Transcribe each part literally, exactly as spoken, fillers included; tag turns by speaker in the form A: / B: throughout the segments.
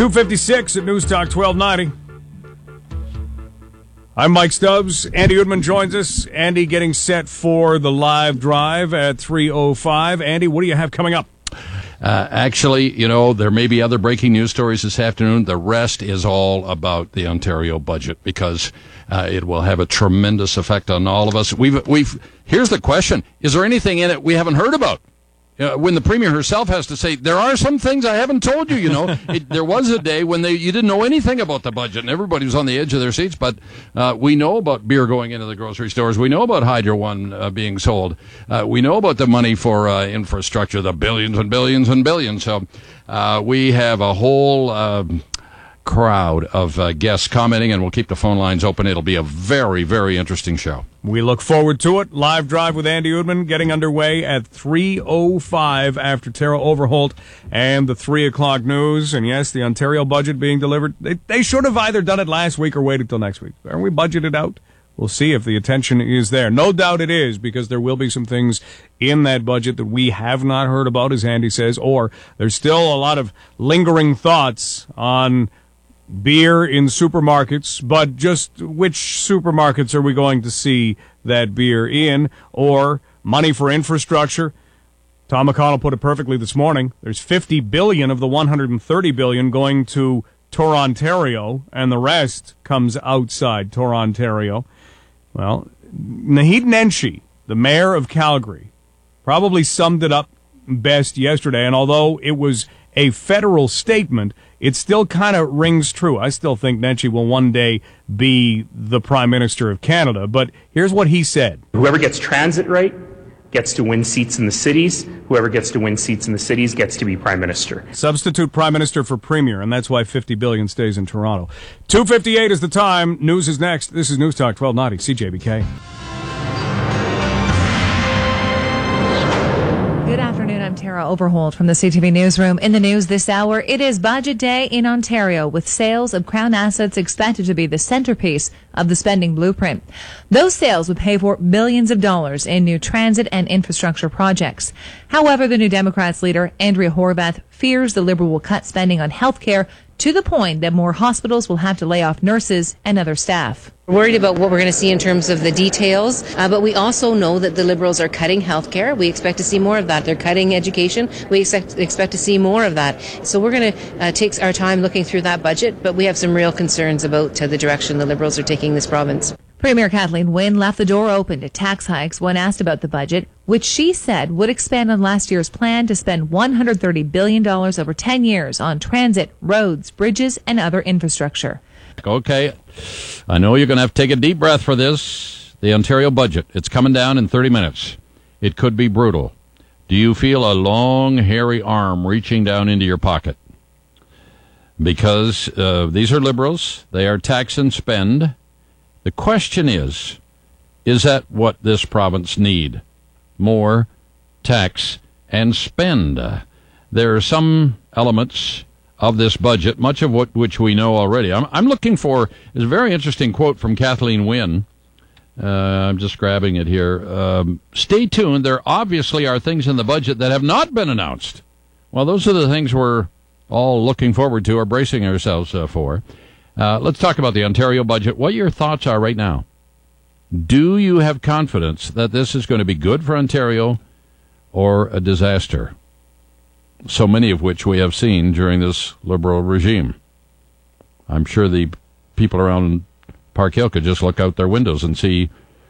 A: two fifty-six at News Talk twelve ninety. I'm Mike Stubbs. Andy Udman joins us. Andy getting set for the live drive at three oh five. Andy, what do you have coming up?
B: Uh, actually, you know, there may be other breaking news stories this afternoon. The rest is all about the Ontario budget because uh, it will have a tremendous effect on all of us. We've, we've. Here's the question: is there anything in it we haven't heard about? Uh, when the Premier herself has to say, there are some things I haven't told you, you know. it, there was a day when they you didn't know anything about the budget, and everybody was on the edge of their seats, but uh, we know about beer going into the grocery stores. We know about Hydro One uh, being sold. Uh, we know about the money for uh, infrastructure, the billions and billions and billions. So uh, we have a whole uh, crowd of uh, guests commenting, and we'll keep the phone lines open. It'll be a very, very interesting show.
A: We look forward to it. Live Drive with Andy Udman getting underway at three oh five after Tara Overholt and the three o'clock news. And yes, the Ontario budget being delivered. They, they should have either done it last week or waited till next week. Aren't we budgeted out? We'll see if the attention is there. No doubt it is, because there will be some things in that budget that we have not heard about, as Andy says, or there's still a lot of lingering thoughts on beer in supermarkets, but just which supermarkets are we going to see that beer in, or money for infrastructure. Tom McConnell put it perfectly this morning. There's fifty billion dollars of the one hundred thirty billion dollars going to Torontario, and the rest comes outside Torontario. Well, Naheed Nenshi, the mayor of Calgary, probably summed it up best yesterday, and although it was a federal statement, it still kind of rings true. I still think Nenshi will one day be the Prime Minister of Canada, but here's what he said.
C: Whoever gets transit right gets to win seats in the cities. Whoever gets to win seats in the cities gets to be Prime Minister.
A: Substitute Prime Minister for Premier, and that's why fifty billion dollars stays in Toronto. two fifty-eight is the time. News is next. This is News Talk twelve ninety, C J B K.
D: Good afternoon, I'm Tara Overholt from the C T V Newsroom. In the news this hour, it is Budget Day in Ontario, with sales of Crown assets expected to be the centerpiece of the spending blueprint. Those sales would pay for billions of dollars in new transit and infrastructure projects. However, the New Democrats leader, Andrea Horwath, fears the Liberal will cut spending on health care to the point that more hospitals will have to lay off nurses and other staff.
E: We're worried about what we're going to see in terms of the details, uh, but we also know that the Liberals are cutting healthcare. We expect to see more of that. They're cutting education. We expect, expect to see more of that. So we're going to uh, take our time looking through that budget, but we have some real concerns about uh, the direction the Liberals are taking this province.
D: Premier Kathleen Wynne left the door open to tax hikes when asked about the budget, which she said would expand on last year's plan to spend one hundred thirty billion dollars over ten years on transit, roads, bridges, and other infrastructure.
B: Okay, I know you're going to have to take a deep breath for this. The Ontario budget, it's coming down in thirty minutes. It could be brutal. Do you feel a long, hairy arm reaching down into your pocket? Because uh, these are Liberals. They are tax and spend. The question is, is that what this province need? More tax and spend. Uh, there are some elements of this budget, much of what which we know already. I'm, I'm looking for is a very interesting quote from Kathleen Wynne. Uh, I'm just grabbing it here. Um, stay tuned. There obviously are things in the budget that have not been announced. Well, those are the things we're all looking forward to or bracing ourselves uh, for. Uh, let's talk about the Ontario budget. What your thoughts are right now. Do you have confidence that this is going to be good for Ontario or a disaster? So many of which we have seen during this Liberal regime. I'm sure the people around Park Hill could just look out their windows and see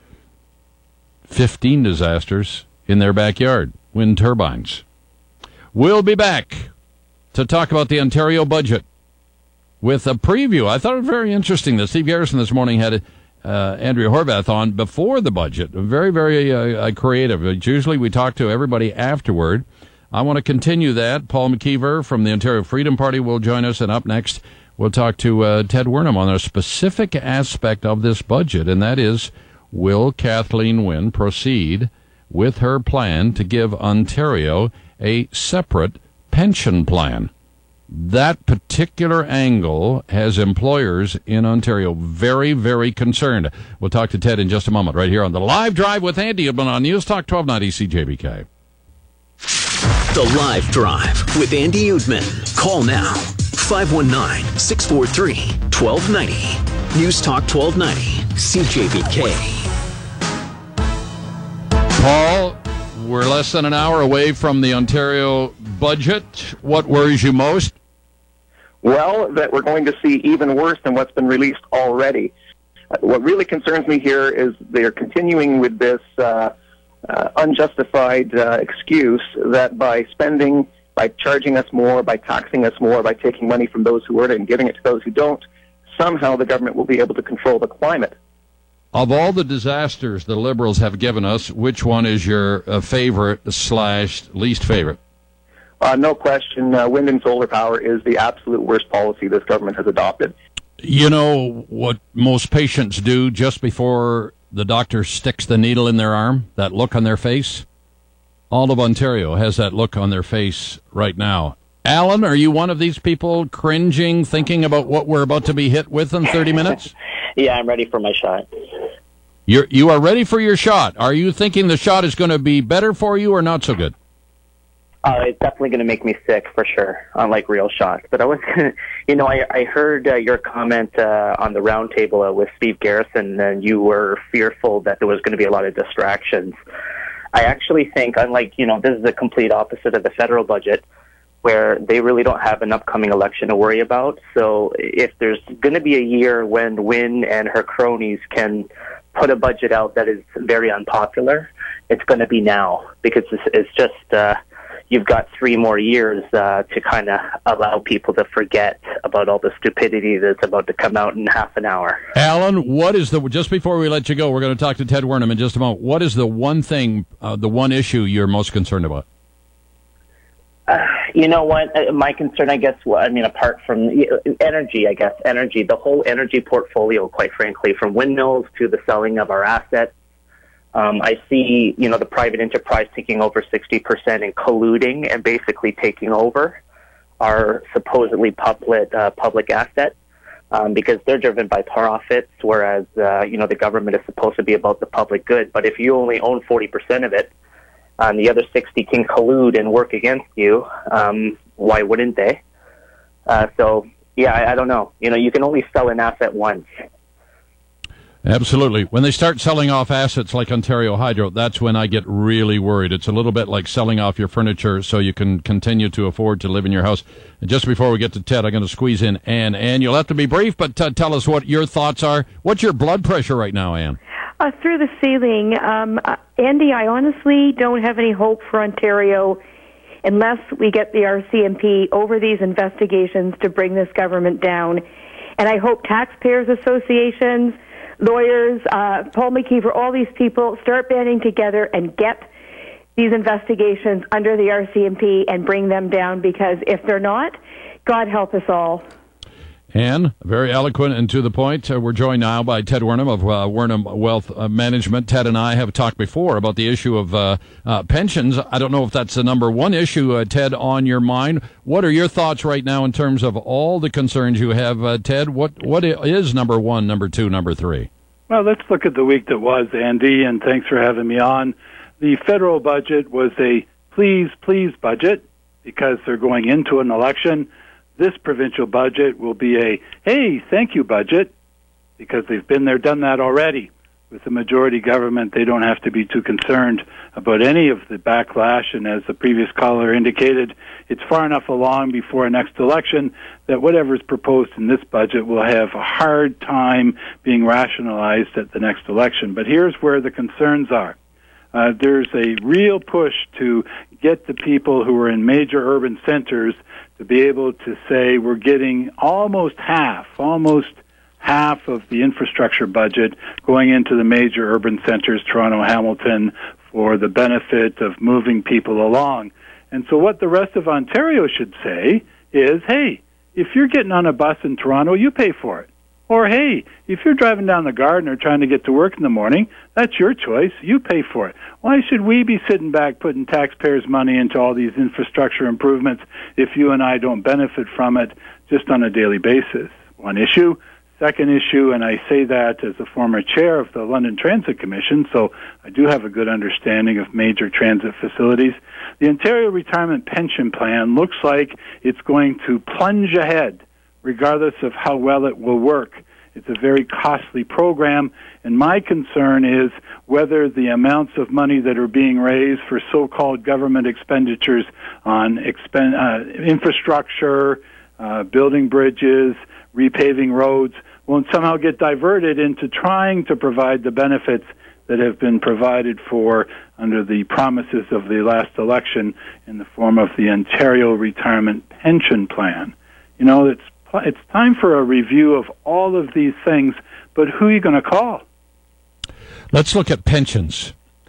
B: fifteen disasters in their backyard. Wind turbines. We'll be back to talk about the Ontario budget with a preview. I thought it was very interesting that Steve Garrison this morning had uh, Andrea Horwath on before the budget. Very, very uh, creative. Usually we talk to everybody afterward. I want to continue that. Paul McKeever from the Ontario Freedom Party will join us, and up next we'll talk to uh, Ted Wernham on a specific aspect of this budget, and that is, will Kathleen Wynne proceed with her plan to give Ontario a separate pension plan? That particular angle has employers in Ontario very, very concerned. We'll talk to Ted in just a moment, right here on the Live Drive with Andy Udman on News Talk twelve ninety C J B K.
F: The Live Drive with Andy Udman. Call now. five one nine, six four three, one two nine zero. News Talk twelve ninety, C J B K.
B: Paul, we're less than an hour away from the Ontario budget. What worries you most?
G: Well, that we're going to see even worse than what's been released already. Uh, what really concerns me here is they're continuing with this uh, uh, unjustified uh, excuse that by spending, by charging us more, by taxing us more, by taking money from those who earn it and giving it to those who don't, somehow the government will be able to control the climate.
B: Of all the disasters the Liberals have given us, which one is your uh, favorite slash least favorite?
G: Uh, no question, uh, wind and solar power is the absolute worst policy this government has adopted.
B: You know what most patients do just before the doctor sticks the needle in their arm? That look on their face? All of Ontario has that look on their face right now. Alan, are you one of these people cringing, thinking about what we're about to be hit with in thirty minutes?
H: Yeah, I'm ready for my shot.
B: You're, you are ready for your shot. Are you thinking the shot is going to be better for you or not so good?
H: Uh, it's definitely going to make me sick for sure, unlike real shots. But I was, you know, I, I heard uh, your comment uh, on the roundtable uh, with Steve Garrison, and you were fearful that there was going to be a lot of distractions. I actually think, unlike, you know, this is the complete opposite of the federal budget, where they really don't have an upcoming election to worry about. So if there's going to be a year when Wynne and her cronies can put a budget out that is very unpopular, it's going to be now, because it's, it's just, uh, you've got three more years uh, to kind of allow people to forget about all the stupidity that's about to come out in half an hour.
B: Alan, what is the, just before we let you go, we're going to talk to Ted Wernham in just a moment. What is the one thing, uh, the one issue you're most concerned about?
H: Uh, you know what? Uh, my concern, I guess, well, I mean, apart from uh, energy, I guess, energy, the whole energy portfolio, quite frankly, from windmills to the selling of our assets. Um, I see, you know, the private enterprise taking over sixty percent and colluding and basically taking over our supposedly public, uh, public asset um, because they're driven by profits, whereas, uh, you know, the government is supposed to be about the public good. But if you only own forty percent of it, and the other sixty can collude and work against you, um, why wouldn't they? Uh, so, yeah, I, I don't know. You know, you can only sell an asset once.
B: Absolutely. When they start selling off assets like Ontario Hydro, that's when I get really worried. It's a little bit like selling off your furniture so you can continue to afford to live in your house. And just before we get to Ted, I'm going to squeeze in Anne. Anne, you'll have to be brief, but uh, tell us what your thoughts are. What's your blood pressure right now, Anne?
I: Uh, through the ceiling. Um, uh, Andy, I honestly don't have any hope for Ontario unless we get the R C M P over these investigations to bring this government down. And I hope taxpayers associations, lawyers, uh, Paul McKeever, all these people start banding together and get these investigations under the R C M P and bring them down, because if they're not, God help us all.
B: Anne, very eloquent and to the point. Uh, we're joined now by Ted Wernham of uh, Wernham Wealth uh, Management. Ted and I have talked before about the issue of uh, uh, pensions. I don't know if that's the number one issue, uh, Ted, on your mind. What are your thoughts right now in terms of all the concerns you have, uh, Ted? What What is number one, number two, number three?
J: Well, let's look at the week that was, Andy, and thanks for having me on. The federal budget was a please, please budget because they're going into an election. This provincial budget will be a, hey, thank you budget, because they've been there, done that already. With the majority government, they don't have to be too concerned about any of the backlash, and as the previous caller indicated, it's far enough along before a next election that whatever is proposed in this budget will have a hard time being rationalized at the next election. But here's where the concerns are. Uh, there's a real push to get the people who are in major urban centers to be able to say we're getting almost half, almost half of the infrastructure budget going into the major urban centers, Toronto, Hamilton, for the benefit of moving people along. And so what the rest of Ontario should say is, hey, if you're getting on a bus in Toronto, you pay for it. Or, hey, if you're driving down the Garden or trying to get to work in the morning, that's your choice. You pay for it. Why should we be sitting back putting taxpayers' money into all these infrastructure improvements if you and I don't benefit from it just on a daily basis? One issue. Second issue, and I say that as a former chair of the London Transit Commission, so I do have a good understanding of major transit facilities. The Ontario Retirement Pension Plan looks like it's going to plunge ahead, regardless of how well it will work. It's a very costly program, and my concern is whether the amounts of money that are being raised for so-called government expenditures on expen- uh, infrastructure, uh, building bridges, repaving roads, won't somehow get diverted into trying to provide the benefits that have been provided for under the promises of the last election in the form of the Ontario Retirement Pension Plan. You know, it's it's time for a review of all of these things, but who are you going to call?
B: Let's look at pensions.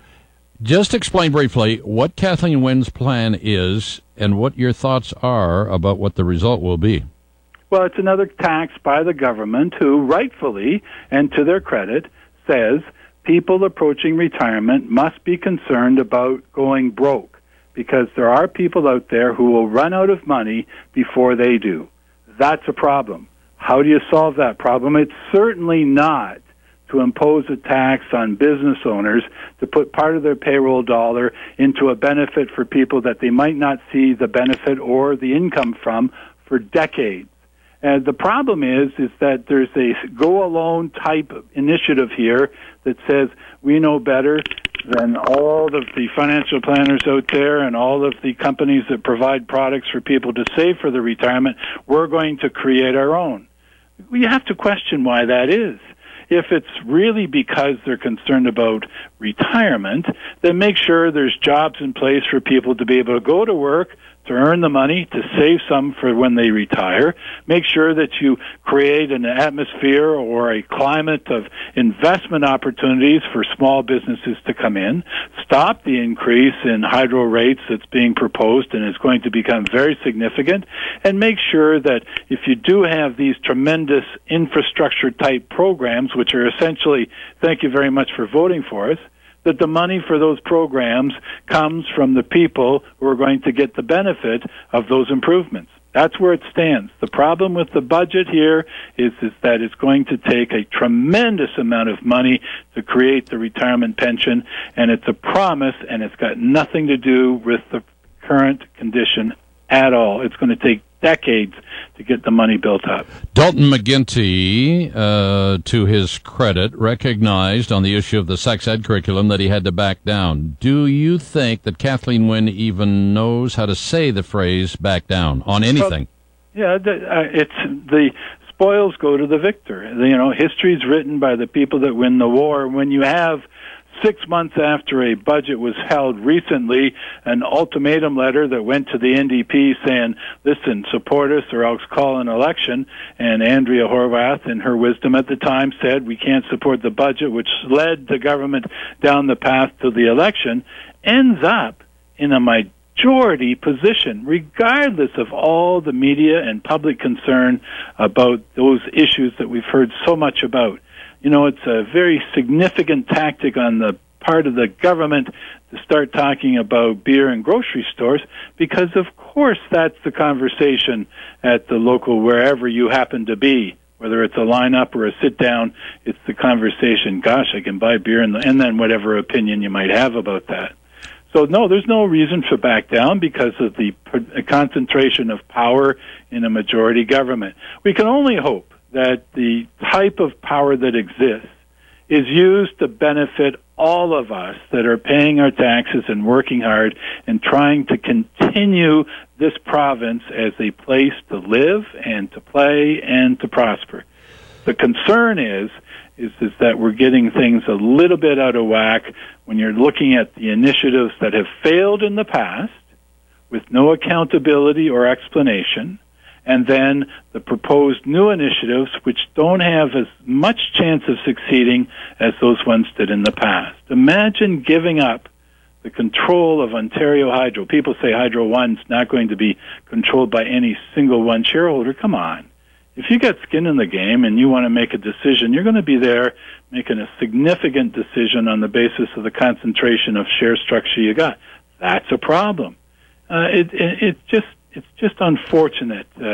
B: Just explain briefly what Kathleen Wynne's plan is and what your thoughts are about what the result will be.
J: Well, it's another tax by the government who rightfully, and to their credit, says people approaching retirement must be concerned about going broke because there are people out there who will run out of money before they do. That's a problem. How do you solve that problem? It's certainly not to impose a tax on business owners to put part of their payroll dollar into a benefit for people that they might not see the benefit or the income from for decades. And the problem is, is that there's a go-alone type initiative here that says we know better than all of the financial planners out there and all of the companies that provide products for people to save for their retirement. We're going to create our own. We have to question why that is. If it's really because they're concerned about retirement, then make sure there's jobs in place for people to be able to go to work, to earn the money, to save some for when they retire. Make sure that you create an atmosphere or a climate of investment opportunities for small businesses to come in. Stop the increase in hydro rates that's being proposed and is going to become very significant. And make sure that if you do have these tremendous infrastructure type programs, which are essentially, thank you very much for voting for us, that the money for those programs comes from the people who are going to get the benefit of those improvements. That's where it stands. The problem with the budget here is, is that it's going to take a tremendous amount of money to create the retirement pension, and it's a promise, and it's got nothing to do with the current condition at all. It's going to take decades to get the money built up.
B: Dalton McGuinty, uh, to his credit, recognized on the issue of the sex ed curriculum that he had to back down. Do you think that Kathleen Wynne even knows how to say the phrase back down on anything?
J: Well, yeah, the, uh, it's the spoils go to the victor. You know, history's written by the people that win the war. When you have Six months after a budget was held recently, an ultimatum letter that went to the N D P saying, listen, support us or else call an election. And Andrea Horwath, in her wisdom at the time, said we can't support the budget, which led the government down the path to the election, ends up in a majority position, regardless of all the media and public concern about those issues that we've heard so much about. You know, it's a very significant tactic on the part of the government to start talking about beer and grocery stores because, of course, that's the conversation at the local, wherever you happen to be, whether it's a lineup or a sit-down, it's the conversation, gosh, I can buy beer, and, and then whatever opinion you might have about that. So, no, there's no reason to back down because of the concentration of power in a majority government. We can only hope that the type of power that exists is used to benefit all of us that are paying our taxes and working hard and trying to continue this province as a place to live and to play and to prosper. The concern is, is, is that we're getting things a little bit out of whack when you're looking at the initiatives that have failed in the past with no accountability or explanation, and then the proposed new initiatives which don't have as much chance of succeeding as those ones did in the past. Imagine giving up the control of Ontario Hydro. People say Hydro One's not going to be controlled by any single one shareholder. Come on. If you got skin in the game and you want to make a decision, you're going to be there making a significant decision on the basis of the concentration of share structure you got. That's a problem. Uh, it, it, it just It's just unfortunate uh,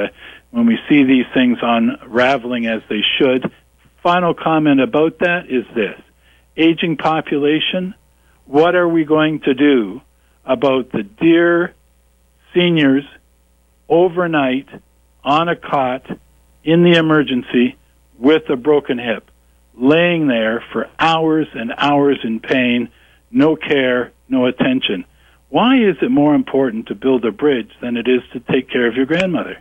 J: when we see these things unraveling as they should. Final comment about that is this. Aging population, what are we going to do about the dear seniors overnight on a cot in the emergency with a broken hip, laying there for hours and hours in pain, no care, no attention? Why is it more important to build a bridge than it is to take care of your grandmother?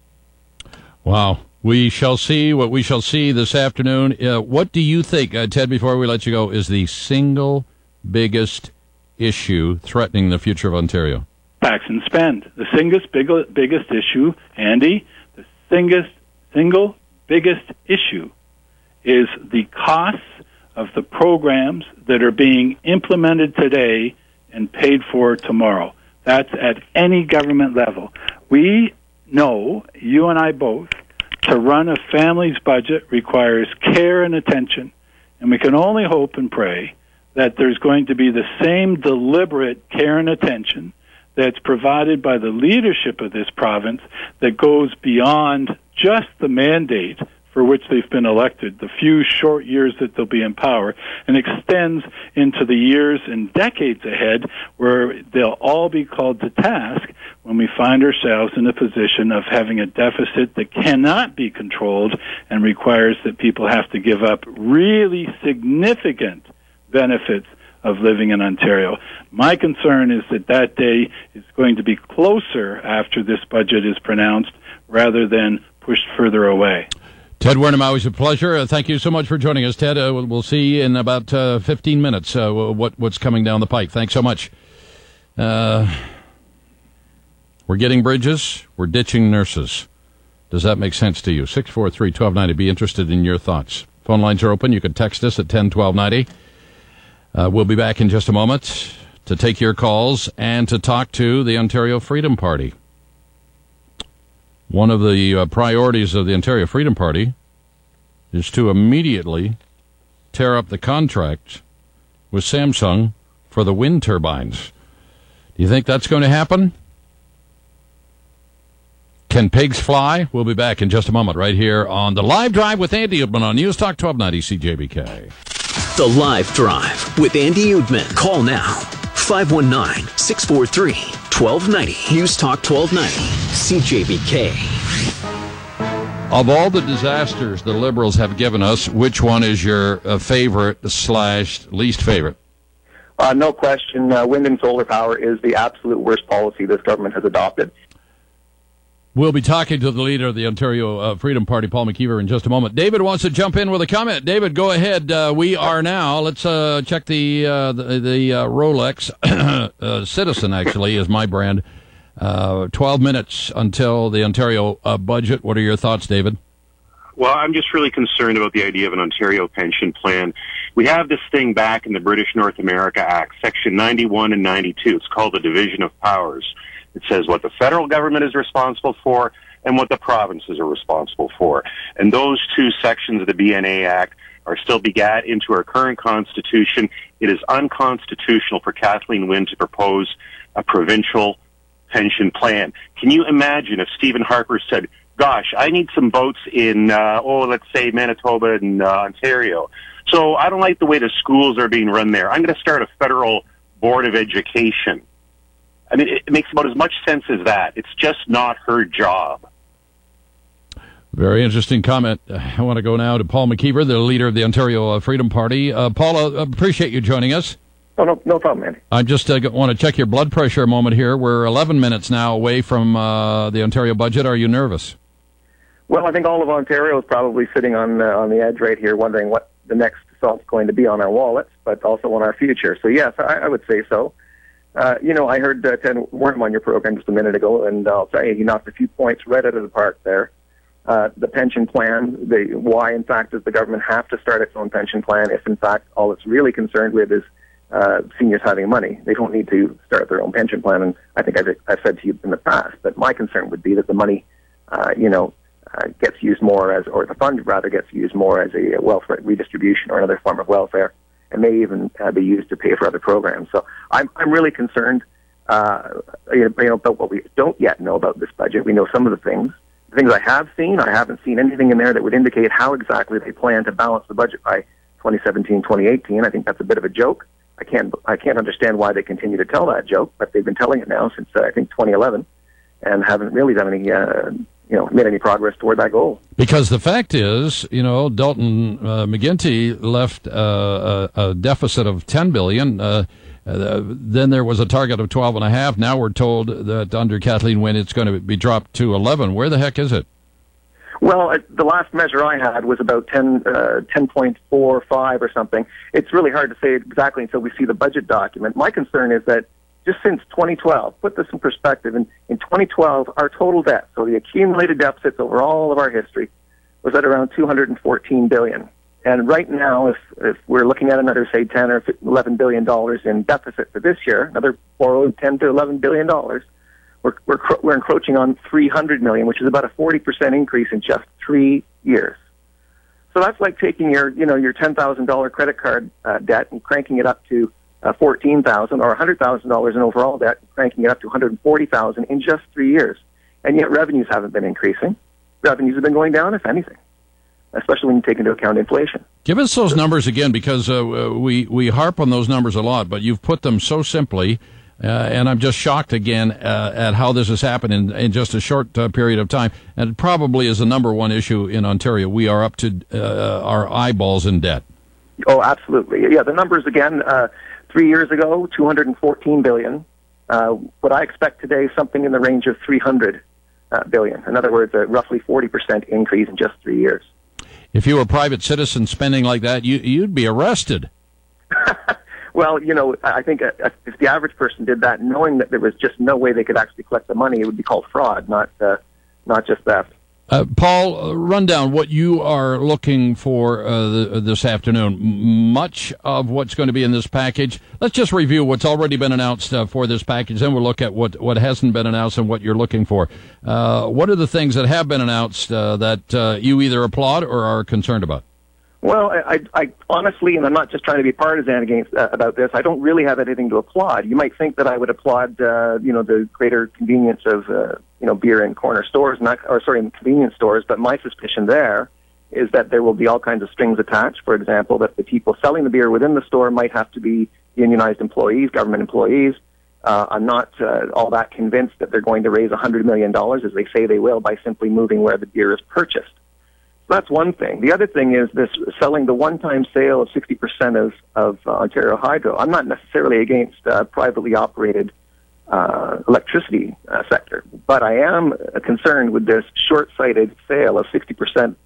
B: Wow. We shall see what we shall see this afternoon. Uh, what do you think, uh, Ted, before we let you go, is the single biggest issue threatening the future of Ontario?
J: Tax and spend. The single big, biggest issue, Andy, the single, single biggest issue is the costs of the programs that are being implemented today and paid for tomorrow. That's at any government level. We know, you and I both, to run a family's budget requires care and attention, and we can only hope and pray that there's going to be the same deliberate care and attention that's provided by the leadership of this province that goes beyond just the mandate for which they've been elected, the few short years that they'll be in power, and extends into the years and decades ahead where they'll all be called to task when we find ourselves in a position of having a deficit that cannot be controlled and requires that people have to give up really significant benefits of living in Ontario. My concern is that that day is going to be closer after this budget is pronounced rather than pushed further away.
B: Ted Wernham, always a pleasure. Uh, thank you so much for joining us, Ted. Uh, we'll, we'll see in about uh, fifteen minutes uh, what what's coming down the pike. Thanks so much. Uh, we're getting bridges. We're ditching nurses. Does that make sense to you? six four three, one two nine zero. Be interested in your thoughts. Phone lines are open. You can text us at ten twelve ninety. Uh, we'll be back in just a moment to take your calls and to talk to the Ontario Freedom Party. One of the uh, priorities of the Ontario Freedom Party is to immediately tear up the contract with Samsung for the wind turbines. Do you think that's going to happen? Can pigs fly? We'll be back in just a moment right here on The Live Drive with Andy Oudman on News Talk twelve ninety C J B K.
F: The Live Drive with Andy Oudman. Call now. five one nine, six four three, one two nine zero. News Talk twelve ninety C J B K.
B: Of all the disasters the Liberals have given us, which one is your uh, favorite slash least favorite?
G: Uh, no question. Uh, wind and solar power is the absolute worst policy this government has adopted.
B: We'll be talking to the leader of the Ontario uh, Freedom Party, Paul McKeever, in just a moment. David wants to jump in with a comment. David, go ahead. Uh, we are now. Let's uh, check the uh, the, the uh, Rolex. uh, Citizen, actually, is my brand. Uh, twelve minutes until the Ontario uh, budget. What are your thoughts, David?
K: Well, I'm just really concerned about the idea of an Ontario pension plan. We have this thing back in the British North America Act, Section ninety-one and ninety-two. It's called the Division of Powers. It says what the federal government is responsible for and what the provinces are responsible for. And those two sections of the B N A Act are still begat into our current constitution. It is unconstitutional for Kathleen Wynne to propose a provincial pension plan. Can you imagine if Stephen Harper said, gosh, I need some votes in, uh, oh, let's say Manitoba and uh, Ontario. So I don't like the way the schools are being run there. I'm going to start a federal board of education. I mean, it makes about as much sense as that. It's just not her job.
B: Very interesting comment. I want to go now to Paul McKeever, the leader of the Ontario Freedom Party. Uh, Paul, I appreciate you joining us.
G: Oh, no, no problem, Andy.
B: I just uh, want to check your blood pressure a moment here. We're eleven minutes now away from uh, the Ontario budget. Are you nervous?
G: Well, I think all of Ontario is probably sitting on uh, on the edge right here, wondering what the next assault's going to be on our wallets, but also on our future. So, yes, I, I would say so. Uh, you know, I heard uh, Ted Wernham on your program just a minute ago, and I'll tell you, he knocked a few points right out of the park there. Uh, the pension plan, the why, in fact, does the government have to start its own pension plan if, in fact, all it's really concerned with is uh, seniors having money? They don't need to start their own pension plan, and I think I've, I've said to you in the past that my concern would be that the money, uh, you know, uh, gets used more as, or the fund, rather, gets used more as a wealth redistribution or another form of welfare, and may even uh, be used to pay for other programs. So I'm I'm really concerned uh, you know, about what we don't yet know about this budget. We know some of the things. The things I have seen, I haven't seen anything in there that would indicate how exactly they plan to balance the budget by twenty seventeen, twenty eighteen. I think that's a bit of a joke. I can't, I can't understand why they continue to tell that joke, but they've been telling it now since, uh, I think, twenty eleven, and haven't really done any, uh, you know, made any progress toward that goal.
B: Because the fact is, you know, Dalton uh, McGuinty left uh, a, a deficit of ten billion dollars. Uh, uh, then there was a target of twelve and a half. Now we're told that under Kathleen Wynne, it's going to be dropped to eleven. Where the heck is it?
G: Well, uh, the last measure I had was about ten, uh, ten point four five or something. It's really hard to say exactly until we see the budget document. My concern is that just since twenty twelve, put this in perspective, in, in twenty twelve, our total debt, so the accumulated deficits over all of our history, was at around two hundred fourteen billion dollars. And right now, if, if we're looking at another, say, ten or eleven billion dollars in deficit for this year, another borrowed ten to eleven billion dollars, we're, we're, we're encroaching on three hundred million dollars, which is about a forty percent increase in just three years. So that's like taking your, you know, your ten thousand dollars credit card uh, debt and cranking it up to Uh, fourteen thousand dollars or one hundred thousand dollars in overall debt, cranking it up to one hundred forty thousand dollars in just three years. And yet revenues haven't been increasing. Revenues have been going down, if anything, especially when you take into account inflation.
B: Give us those numbers again, because uh, we, we harp on those numbers a lot, but you've put them so simply, uh, and I'm just shocked again uh, at how this has happened in, in just a short uh, period of time. And it probably is the number one issue in Ontario. We are up to uh, our eyeballs in debt.
G: Oh, absolutely. Yeah, the numbers again, uh, three years ago, two hundred fourteen billion dollars. Uh, what I expect today, something in the range of three hundred uh, billion dollars. In other words, a roughly forty percent increase in just three years.
B: If you were a private citizen spending like that, you, you'd be arrested.
G: Well, you know, I think uh, if the average person did that, knowing that there was just no way they could actually collect the money, it would be called fraud, not uh, not just theft.
B: Uh, Paul, uh, run down what you are looking for uh, the, this afternoon. M- much of what's going to be in this package. Let's just review what's already been announced uh, for this package, then we'll look at what, what hasn't been announced and what you're looking for. Uh, what are the things that have been announced uh, that uh, you either applaud or are concerned about?
G: Well, I, I, I honestly, and I'm not just trying to be partisan against uh, about this, I don't really have anything to applaud. You might think that I would applaud, uh, you know, the greater convenience of, uh, you know, beer in corner stores, not, or sorry, in convenience stores. But my suspicion there is that there will be all kinds of strings attached. For example, that the people selling the beer within the store might have to be unionized employees, government employees. Uh, I'm not uh, all that convinced that they're going to raise one hundred million dollars, as they say they will, by simply moving where the beer is purchased. That's one thing. The other thing is this selling the one-time sale of sixty percent of, of uh, Ontario Hydro. I'm not necessarily against uh, privately operated uh, electricity uh, sector, but I am uh, concerned with this short-sighted sale of sixty percent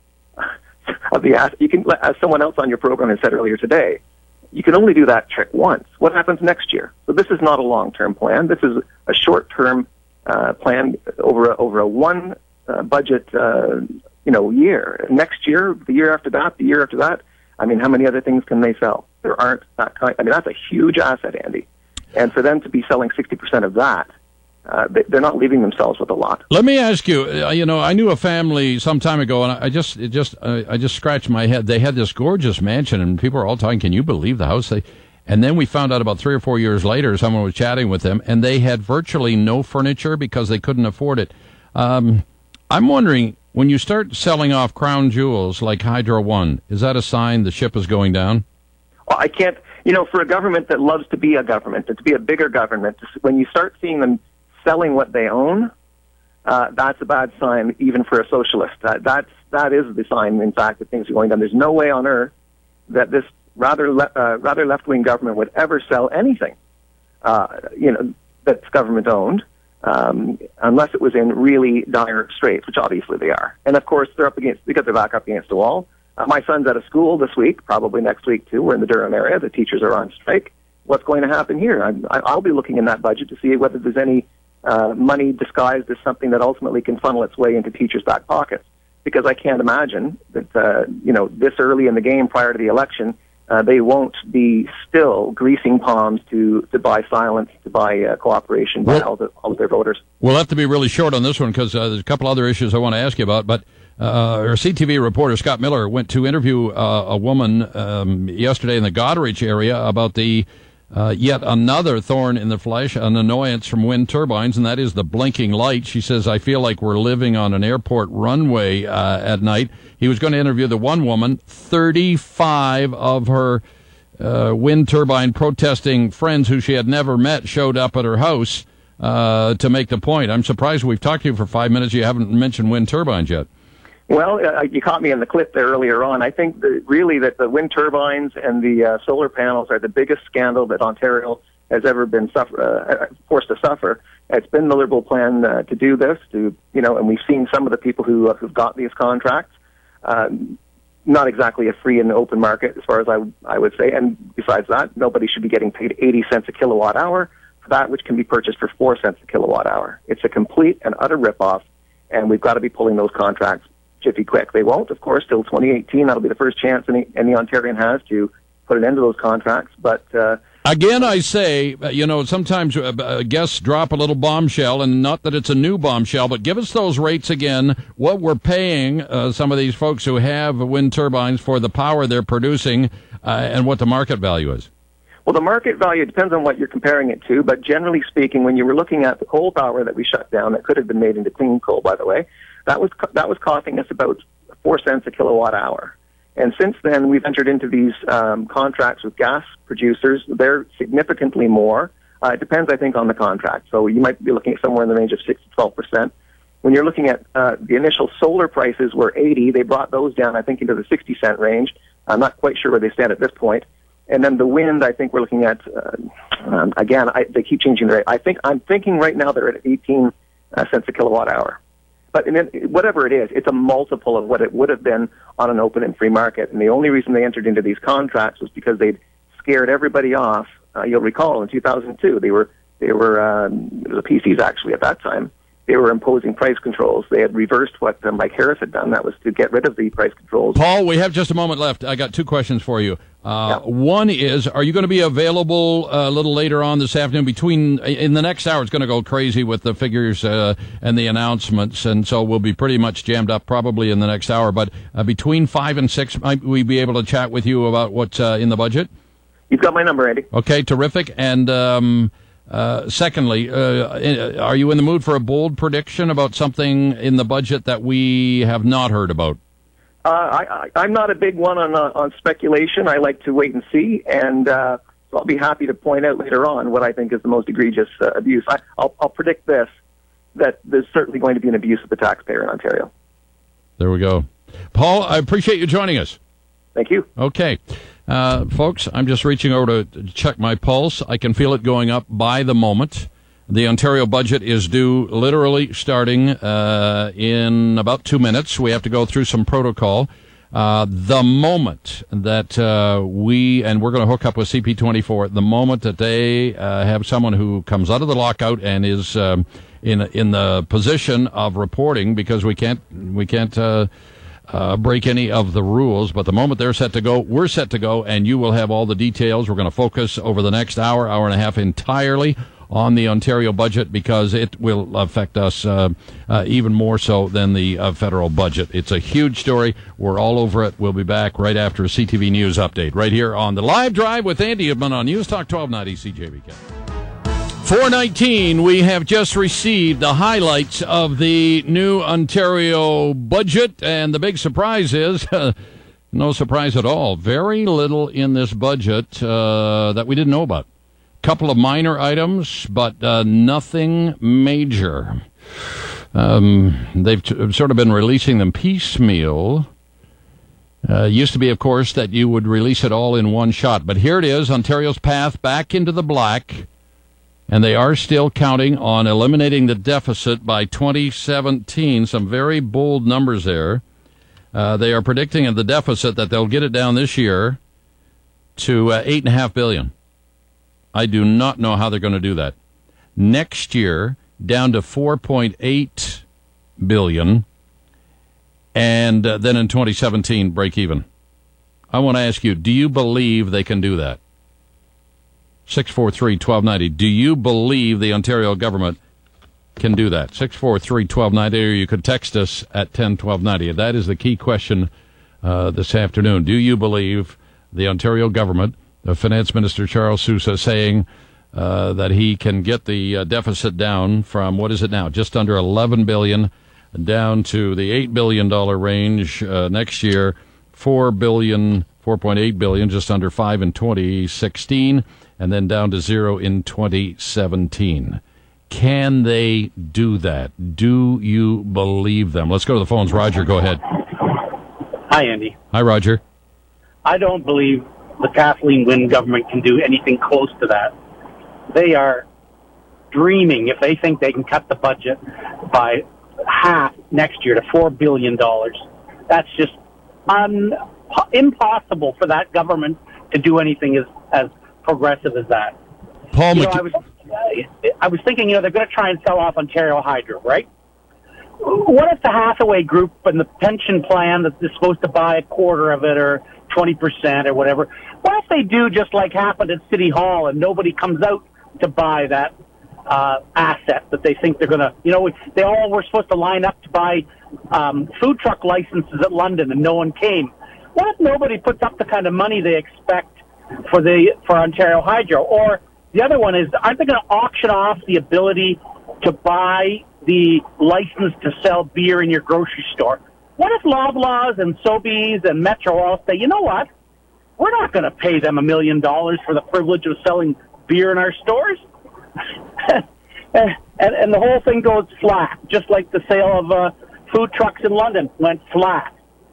G: of the asset. You can, as someone else on your program has said earlier today, you can only do that trick once. What happens next year? So this is not a long-term plan. This is a short-term uh, plan over a, over a one uh, budget uh you know, year. Next year, the year after that, the year after that, I mean, how many other things can they sell? There aren't that kind. I mean, that's a huge asset, Andy. And for them to be selling sixty percent of that, uh, they, they're not leaving themselves with a lot.
B: Let me ask you, uh, you know, I knew a family some time ago, and I just, it just, uh, I just scratched my head. They had this gorgeous mansion, and people were all talking, can you believe the house? They, and then we found out about three or four years later, someone was chatting with them, and they had virtually no furniture because they couldn't afford it. Um, I'm wondering, when you start selling off crown jewels like Hydro One, is that a sign the ship is going down?
G: Well, I can't, you know, for a government that loves to be a government, and to be a bigger government, when you start seeing them selling what they own, uh, that's a bad sign even for a socialist. Uh, that's, that is the sign, in fact, that things are going down. There's no way on earth that this rather le- uh, rather left-wing government would ever sell anything, uh, you know, that's government-owned. Um, unless it was in really dire straits, which obviously they are. And of course, they're up against, because they're back up against the wall. Uh, my son's out of school this week, probably next week too. We're in the Durham area. The teachers are on strike. What's going to happen here? I'm, I'll be looking in that budget to see whether there's any uh, money disguised as something that ultimately can funnel its way into teachers' back pockets. Because I can't imagine that, uh, you know, this early in the game prior to the election, Uh, they won't be still greasing palms to, to buy silence, to buy uh, cooperation by well, all, the, all of their voters.
B: We'll have to be really short on this one because uh, there's a couple other issues I want to ask you about. But uh, our C T V reporter, Scott Miller, went to interview uh, a woman um, yesterday in the Goderich area about the Uh, yet another thorn in the flesh, an annoyance from wind turbines, and that is the blinking light. She says, I feel like we're living on an airport runway uh, at night. He was going to interview the one woman. thirty-five of her uh, wind turbine protesting friends who she had never met showed up at her house uh, to make the point. I'm surprised we've talked to you for five minutes. You haven't mentioned wind turbines yet.
G: Well, uh, you caught me in the clip there earlier on. I think that really that the wind turbines and the uh, solar panels are the biggest scandal that Ontario has ever been suffer, uh, forced to suffer. It's been the Liberal plan uh, to do this, to you know, and we've seen some of the people who uh, who've got these contracts. Um, not exactly a free and open market, as far as I I would say. And besides that, nobody should be getting paid eighty cents a kilowatt hour for that which can be purchased for four cents a kilowatt hour. It's a complete and utter ripoff, and we've got to be pulling those contracts jiffy quick. They won't, of course, till twenty eighteen. That'll be the first chance any, any Ontarian has to put an end to those contracts. But uh,
B: again, I say, you know, sometimes uh, guests drop a little bombshell, and not that it's a new bombshell, but give us those rates again, what we're paying uh, some of these folks who have wind turbines for the power they're producing, uh, and what the market value is.
G: Well, the market value depends on what you're comparing it to, but generally speaking, when you were looking at the coal power that we shut down, that could have been made into clean coal, by the way, that was that was costing us about four cents a kilowatt hour. And since then, we've entered into these um, contracts with gas producers. They're significantly more. Uh, it depends, I think, on the contract. So you might be looking at somewhere in the range of six to twelve percent. When you're looking at uh, the initial solar prices were eighty, they brought those down, I think, into the sixty cent range. I'm not quite sure where they stand at this point. And then the wind, I think we're looking at, uh, um, again, I, they keep changing the rate. I think, I'm thinking right now they're at eighteen uh, cents a kilowatt hour. But and then, whatever it is, it's a multiple of what it would have been on an open and free market. And the only reason they entered into these contracts was because they'd scared everybody off. Uh, you'll recall in two thousand two, they were, they were um, the P Cs actually at that time, they were imposing price controls. They had reversed what uh, Mike Harris had done. That was to get rid of the price controls.
B: Paul, we have just a moment left. I got two questions for you. Uh, yeah. One is, are you going to be available uh, a little later on this afternoon? Between in the next hour, it's going to go crazy with the figures uh, and the announcements, and so we'll be pretty much jammed up probably in the next hour. But uh, between five and six, might we be able to chat with you about what's uh, in the budget?
G: You've got my number, Andy.
B: Okay, terrific. And um, uh, secondly, uh, are you in the mood for a bold prediction about something in the budget that we have not heard about?
G: Uh, I, I, I'm not a big one on uh, on speculation. I like to wait and see, and uh, so I'll be happy to point out later on what I think is the most egregious uh, abuse. I, I'll, I'll predict this, that there's certainly going to be an abuse of the taxpayer in Ontario.
B: There we go. Paul, I appreciate you joining us.
G: Thank you.
B: Okay. Uh, folks, I'm just reaching over to check my pulse. I can feel it going up by the moment. The Ontario budget is due literally starting uh, in about two minutes. We have to go through some protocol. Uh, the moment that uh, we, and we're going to hook up with C P twenty-four, the moment that they uh, have someone who comes out of the lockout and is um, in in the position of reporting, because we can't we can't uh, uh, break any of the rules. But the moment they're set to go, we're set to go, and you will have all the details. We're going to focus over the next hour, hour and a half entirely on the Ontario budget, because it will affect us uh, uh, even more so than the uh, federal budget. It's a huge story. We're all over it. We'll be back right after a C T V News update right here on the Live Drive with Andy Udman on News Talk twelve ninety C J B K. four nineteen, we have just received the highlights of the new Ontario budget, and the big surprise is, uh, no surprise at all, very little in this budget uh, that we didn't know about. Couple of minor items, but uh, nothing major. Um, they've t- sort of been releasing them piecemeal. Uh, used to be, of course, that you would release it all in one shot. But here it is, Ontario's path back into the black. And they are still counting on eliminating the deficit by twenty seventeen. Some very bold numbers there. Uh, they are predicting in the deficit that they'll get it down this year to uh, eight point five billion dollars. I do not know how they're going to do that. Next year, down to four point eight billion dollars, and uh, then in twenty seventeen, break even. I want to ask you, do you believe they can do that? six four three, one two nine zero. Do you believe the Ontario government can do that? six four three, one two nine zero, or you could text us at ten twelve ninety. That is the key question uh, this afternoon. Do you believe the Ontario government The Finance Minister, Charles Sousa, saying uh, that he can get the uh, deficit down from, what is it now, just under eleven billion dollars down to the eight billion dollars range uh, next year, four billion dollars, four point eight billion dollars, just under five in twenty sixteen, and then down to zero in twenty seventeen. Can they do that? Do you believe them? Let's go to the phones. Roger, go ahead.
L: Hi, Andy.
B: Hi, Roger.
L: I don't believe the Kathleen Wynne government can do anything close to that. They are dreaming if they think they can cut the budget by half next year to four billion dollars. That's just un- impossible for that government to do anything as, as progressive as that.
B: Paul
L: you know,
B: McK-
L: I was I was thinking, you know, they're going to try and sell off Ontario Hydro, right? What if the Hathaway Group and the pension plan that is supposed to buy a quarter of it or twenty percent or whatever, what if they do just like happened at City Hall and nobody comes out to buy that uh, asset that they think they're going to, you know, they all were supposed to line up to buy um, food truck licenses at London and no one came. What if nobody puts up the kind of money they expect for the for Ontario Hydro? Or the other one is, aren't they going to auction off the ability to buy the license to sell beer in your grocery store? What if Loblaws and Sobeys and Metro all say, you know what, we're not going to pay them a million dollars for the privilege of selling beer in our stores? and, and the whole thing goes flat, just like the sale of uh, food trucks in London went flat.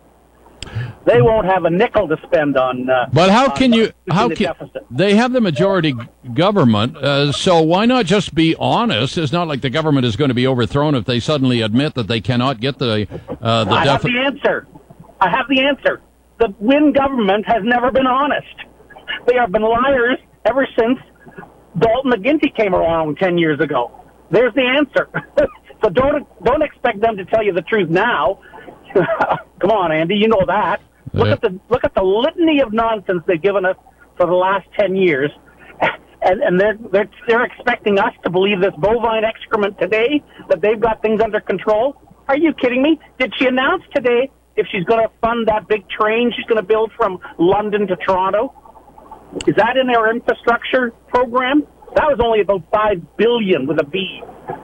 L: They won't have a nickel to spend on. Uh,
B: but how can
L: on,
B: you? How
L: the
B: can
L: deficit.
B: They have the majority government? Uh, so why not just be honest? It's not like the government is going to be overthrown if they suddenly admit that they cannot get the uh, the
L: I have
B: deficit.
L: the answer. I have the answer. The Wynne government has never been honest. They have been liars ever since Dalton McGuinty came along ten years ago. There's the answer. So don't don't expect them to tell you the truth now. Come on, Andy, you know that. Look
B: Yeah.
L: at the look at the litany of nonsense they've given us for the last ten years, and and they're they're they're expecting us to believe this bovine excrement today that they've got things under control. Are you kidding me? Did she announce today if she's going to fund that big train she's going to build from London to Toronto? Is that in their infrastructure program? That was only about five billion with a B.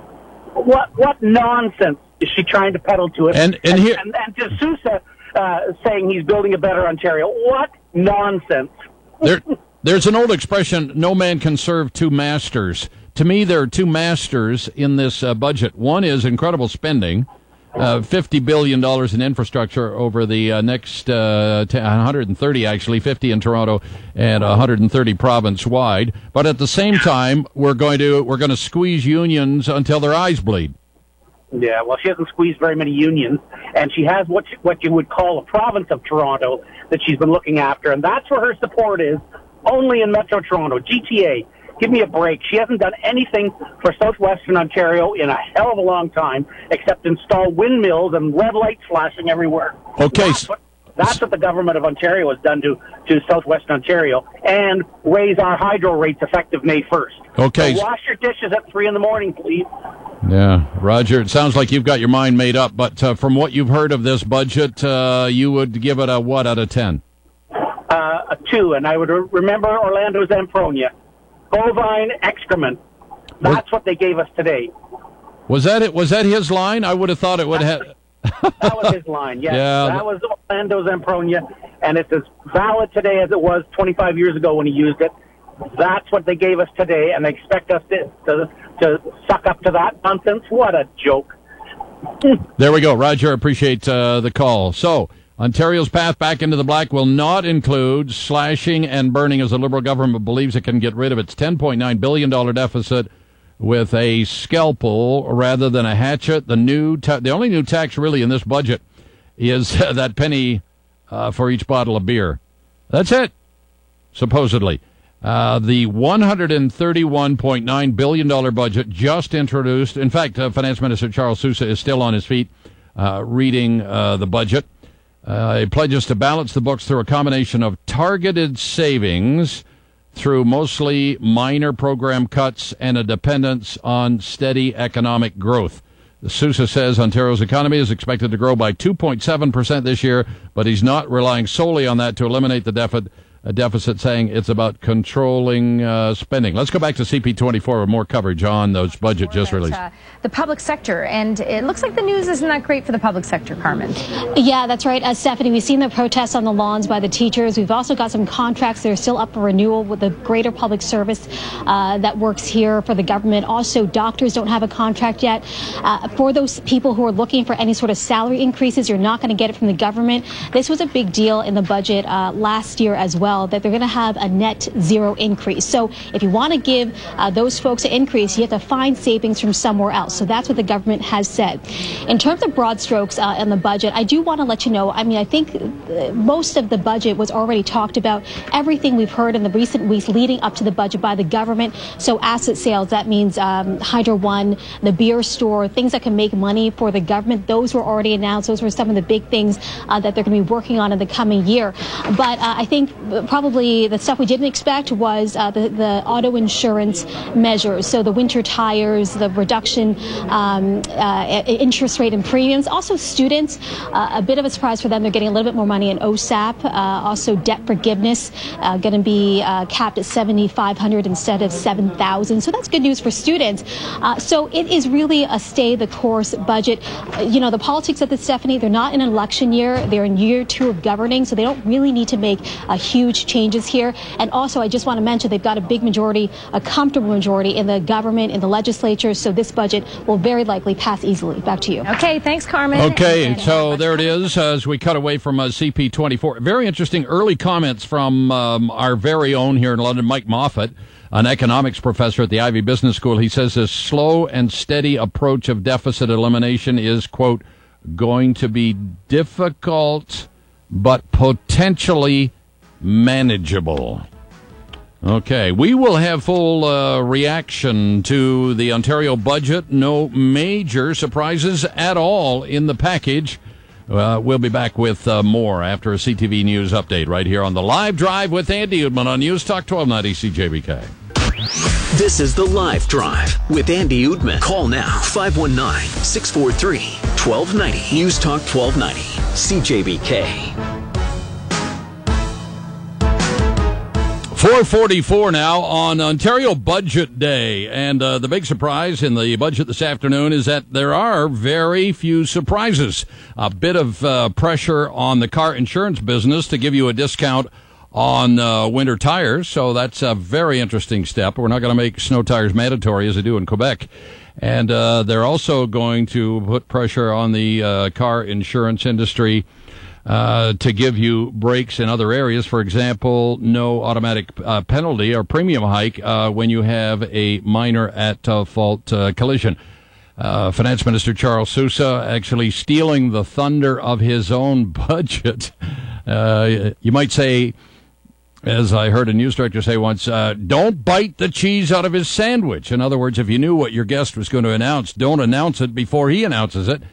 L: What what nonsense is she trying to peddle to us?
B: And- and here-
L: and, and to Sousa uh, saying he's building a better Ontario. What nonsense!
B: There, there's an old expression: "No man can serve two masters." To me, there are two masters in this uh, budget. One is incredible spending, uh, fifty billion dollars in infrastructure over the uh, next uh, one hundred thirty, actually, fifty in Toronto and one hundred thirty province-wide. But at the same time, we're going to we're going to squeeze unions until their eyes bleed.
L: Yeah, well, she hasn't squeezed very many unions, and she has what she, what you would call a province of Toronto that she's been looking after, and that's where her support is, only in Metro Toronto, G T A. Give me a break. She hasn't done anything for southwestern Ontario in a hell of a long time, except install windmills and red lights flashing everywhere.
B: Okay.
L: That's what, that's what the government of Ontario has done to, to southwestern Ontario, and raise our hydro rates effective May first.
B: Okay.
L: So wash your dishes at three in the morning, please.
B: Yeah, Roger, it sounds like you've got your mind made up, but uh, from what you've heard of this budget, uh, you would give it a what out of ten?
L: Uh, a two, and I would re- remember Orlando Zampronia. Bovine excrement. That's what they gave us today.
B: Was that it? Was that his line? I would have thought it would have.
L: That was his line, yes.
B: Yeah.
L: That was Orlando Zampronia, and it's as valid today as it was twenty-five years ago when he used it. That's what they gave us today, and they expect us to, to, to suck up to that nonsense? What a joke.
B: There we go. Roger, appreciate uh, the call. So, Ontario's path back into the black will not include slashing and burning, as the Liberal government believes it can get rid of its ten point nine billion dollars deficit with a scalpel rather than a hatchet. The new, ta- the only new tax really in this budget is that penny uh, for each bottle of beer. That's it, supposedly. Uh, the one hundred thirty-one point nine billion dollars budget just introduced. In fact, uh, Finance Minister Charles Sousa is still on his feet uh, reading uh, the budget. Uh, he pledges to balance the books through a combination of targeted savings through mostly minor program cuts and a dependence on steady economic growth. Sousa says Ontario's economy is expected to grow by two point seven percent this year, but he's not relying solely on that to eliminate the deficit. a deficit, saying it's about controlling uh, spending. Let's go back to C P twenty-four with more coverage on those budget just released.
M: Uh, the public sector, and it looks like the news isn't that great for the public sector, Carmen.
N: Yeah, that's right. Uh, Stephanie, we've seen the protests on the lawns by the teachers. We've also got some contracts that are still up for renewal with the greater public service uh, that works here for the government. Also, doctors don't have a contract yet. Uh, for those people who are looking for any sort of salary increases, you're not going to get it from the government. This was a big deal in the budget uh, last year as well, that they're going to have a net zero increase. So if you want to give uh, those folks an increase, you have to find savings from somewhere else. So that's what the government has said. In terms of broad strokes uh, in the budget, I do want to let you know, I mean, I think most of the budget was already talked about. Everything we've heard in the recent weeks leading up to the budget by the government. So asset sales, that means um, Hydro One, the beer store, things that can make money for the government. Those were already announced. Those were some of the big things uh, that they're going to be working on in the coming year. But uh, I think probably the stuff we didn't expect was uh, the, the auto insurance measures. So the winter tires, the reduction um, uh, interest rate and premiums. Also students, uh, a bit of a surprise for them. They're getting a little bit more money in O S A P. Uh, also debt forgiveness uh, going to be uh, capped at seven thousand five hundred dollars instead of seven thousand dollars. So that's good news for students. Uh, so it is really a stay the course budget. Uh, you know, the politics of this, Stephanie, they're not in an election year. They're in year two of governing, so they don't really need to make uh, huge changes here. And also, I just want to mention they've got a big majority, a comfortable majority in the government, in the legislature, so this budget will very likely pass easily. Back to you.
M: Okay, thanks, Carmen.
B: Okay,
M: and,
B: so there it is uh, as we cut away from uh, C P twenty-four. Very interesting early comments from um, our very own here in London, Mike Moffat, an economics professor at the Ivey Business School. He says this slow and steady approach of deficit elimination is, quote, going to be difficult but potentially manageable. Okay, we will have full uh, reaction to the Ontario budget. No major surprises at all in the package. Uh, we'll be back with uh, more after a C T V News update right here on the Live Drive with Andy Udman on News Talk twelve ninety C J B K.
F: This is the Live Drive with Andy Udman. Call now, five one nine, six four three, one two nine zero. News Talk twelve ninety C J B K.
B: four forty-four now on Ontario Budget Day, and uh, the big surprise in the budget this afternoon is that there are very few surprises. A bit of uh, pressure on the car insurance business to give you a discount on uh, winter tires, so that's a very interesting step. We're not going to make snow tires mandatory as they do in Quebec. And uh, they're also going to put pressure on the uh, car insurance industry Uh, to give you breaks in other areas. For example, no automatic uh, penalty or premium hike uh, when you have a minor at uh, fault uh, collision. Uh, Finance Minister Charles Sousa actually stealing the thunder of his own budget. Uh, you might say, as I heard a news director say once, uh, don't bite the cheese out of his sandwich. In other words, if you knew what your guest was going to announce, don't announce it before he announces it.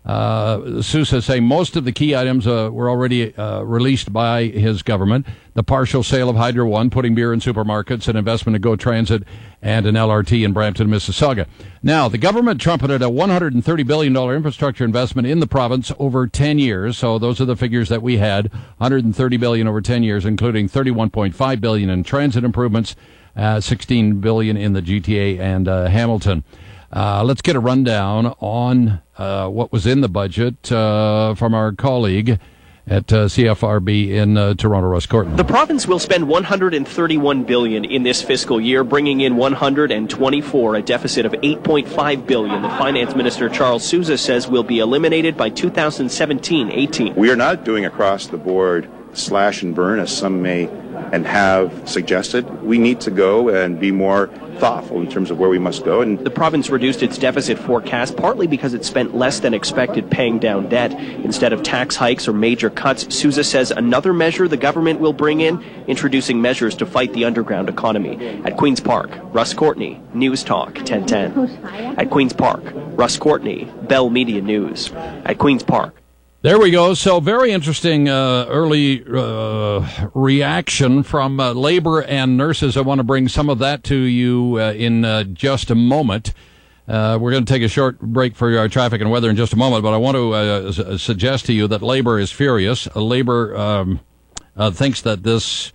B: Uh, Sousa saying most of the key items uh, were already uh, released by his government. The partial sale of Hydro One, putting beer in supermarkets, an investment in Go Transit, and an L R T in Brampton, Mississauga. Now, the government trumpeted a one hundred thirty billion dollars infrastructure investment in the province over ten years. So those are the figures that we had, one hundred thirty billion dollars over ten years, including thirty-one point five billion dollars in transit improvements, uh, sixteen billion dollars in the G T A and uh, Hamilton. Uh, let's get a rundown on uh, what was in the budget uh, from our colleague at uh, C F R B in uh, Toronto, Russ Courtney.
O: The province will spend one hundred thirty-one billion dollars in this fiscal year, bringing in one hundred twenty-four, a deficit of eight point five billion dollars. The Finance Minister Charles Sousa says will be eliminated by two thousand seventeen eighteen.
P: We are not doing across the board slash and burn, as some may and have suggested. We need to go and be more thoughtful in terms of where we must go. And
O: the province reduced its deficit forecast partly because it spent less than expected paying down debt. Instead of tax hikes or major cuts, Sousa says another measure the government will bring in, introducing measures to fight the underground economy. At Queen's Park, Russ Courtney, News Talk ten ten. At Queen's Park, Russ Courtney, Bell Media News. At Queen's Park.
B: There we go. So very interesting uh, early uh, reaction from uh, labor and nurses. I want to bring some of that to you uh, in uh, just a moment. Uh, we're going to take a short break for our traffic and weather in just a moment, but I want to uh, s- suggest to you that labor is furious. Uh, labor um, uh, thinks that this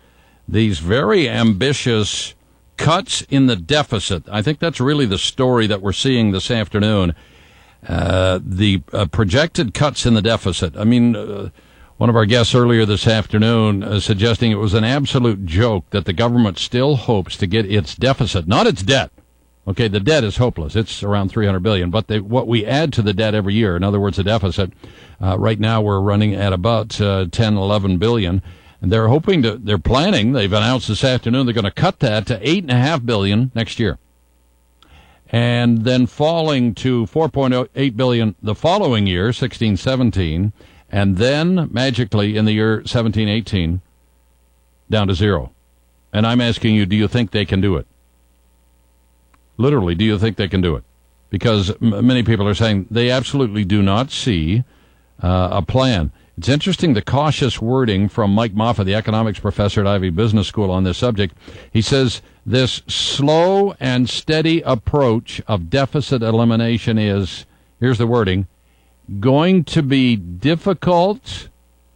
B: these very ambitious cuts in the deficit. I think that's really the story that we're seeing this afternoon. Uh, the uh, projected cuts in the deficit. I mean, uh, one of our guests earlier this afternoon uh, suggesting it was an absolute joke that the government still hopes to get its deficit, not its debt. Okay, the debt is hopeless. It's around three hundred billion dollars. But they, what we add to the debt every year, in other words, the deficit, uh, right now we're running at about uh, ten, eleven billion dollars. And they're hoping to, they're planning, they've announced this afternoon, they're going to cut that to eight point five billion dollars next year. And then falling to four point eight billion dollars the following year, sixteen seventeen, and then magically in the year seventeen eighteen, down to zero. And I'm asking you, do you think they can do it? Literally, do you think they can do it? Because m- many people are saying they absolutely do not see uh, a plan. It's interesting, the cautious wording from Mike Moffat, the economics professor at Ivy Business School on this subject. He says this slow and steady approach of deficit elimination is, here's the wording, going to be difficult,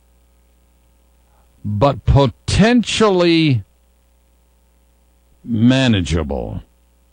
B: but potentially manageable.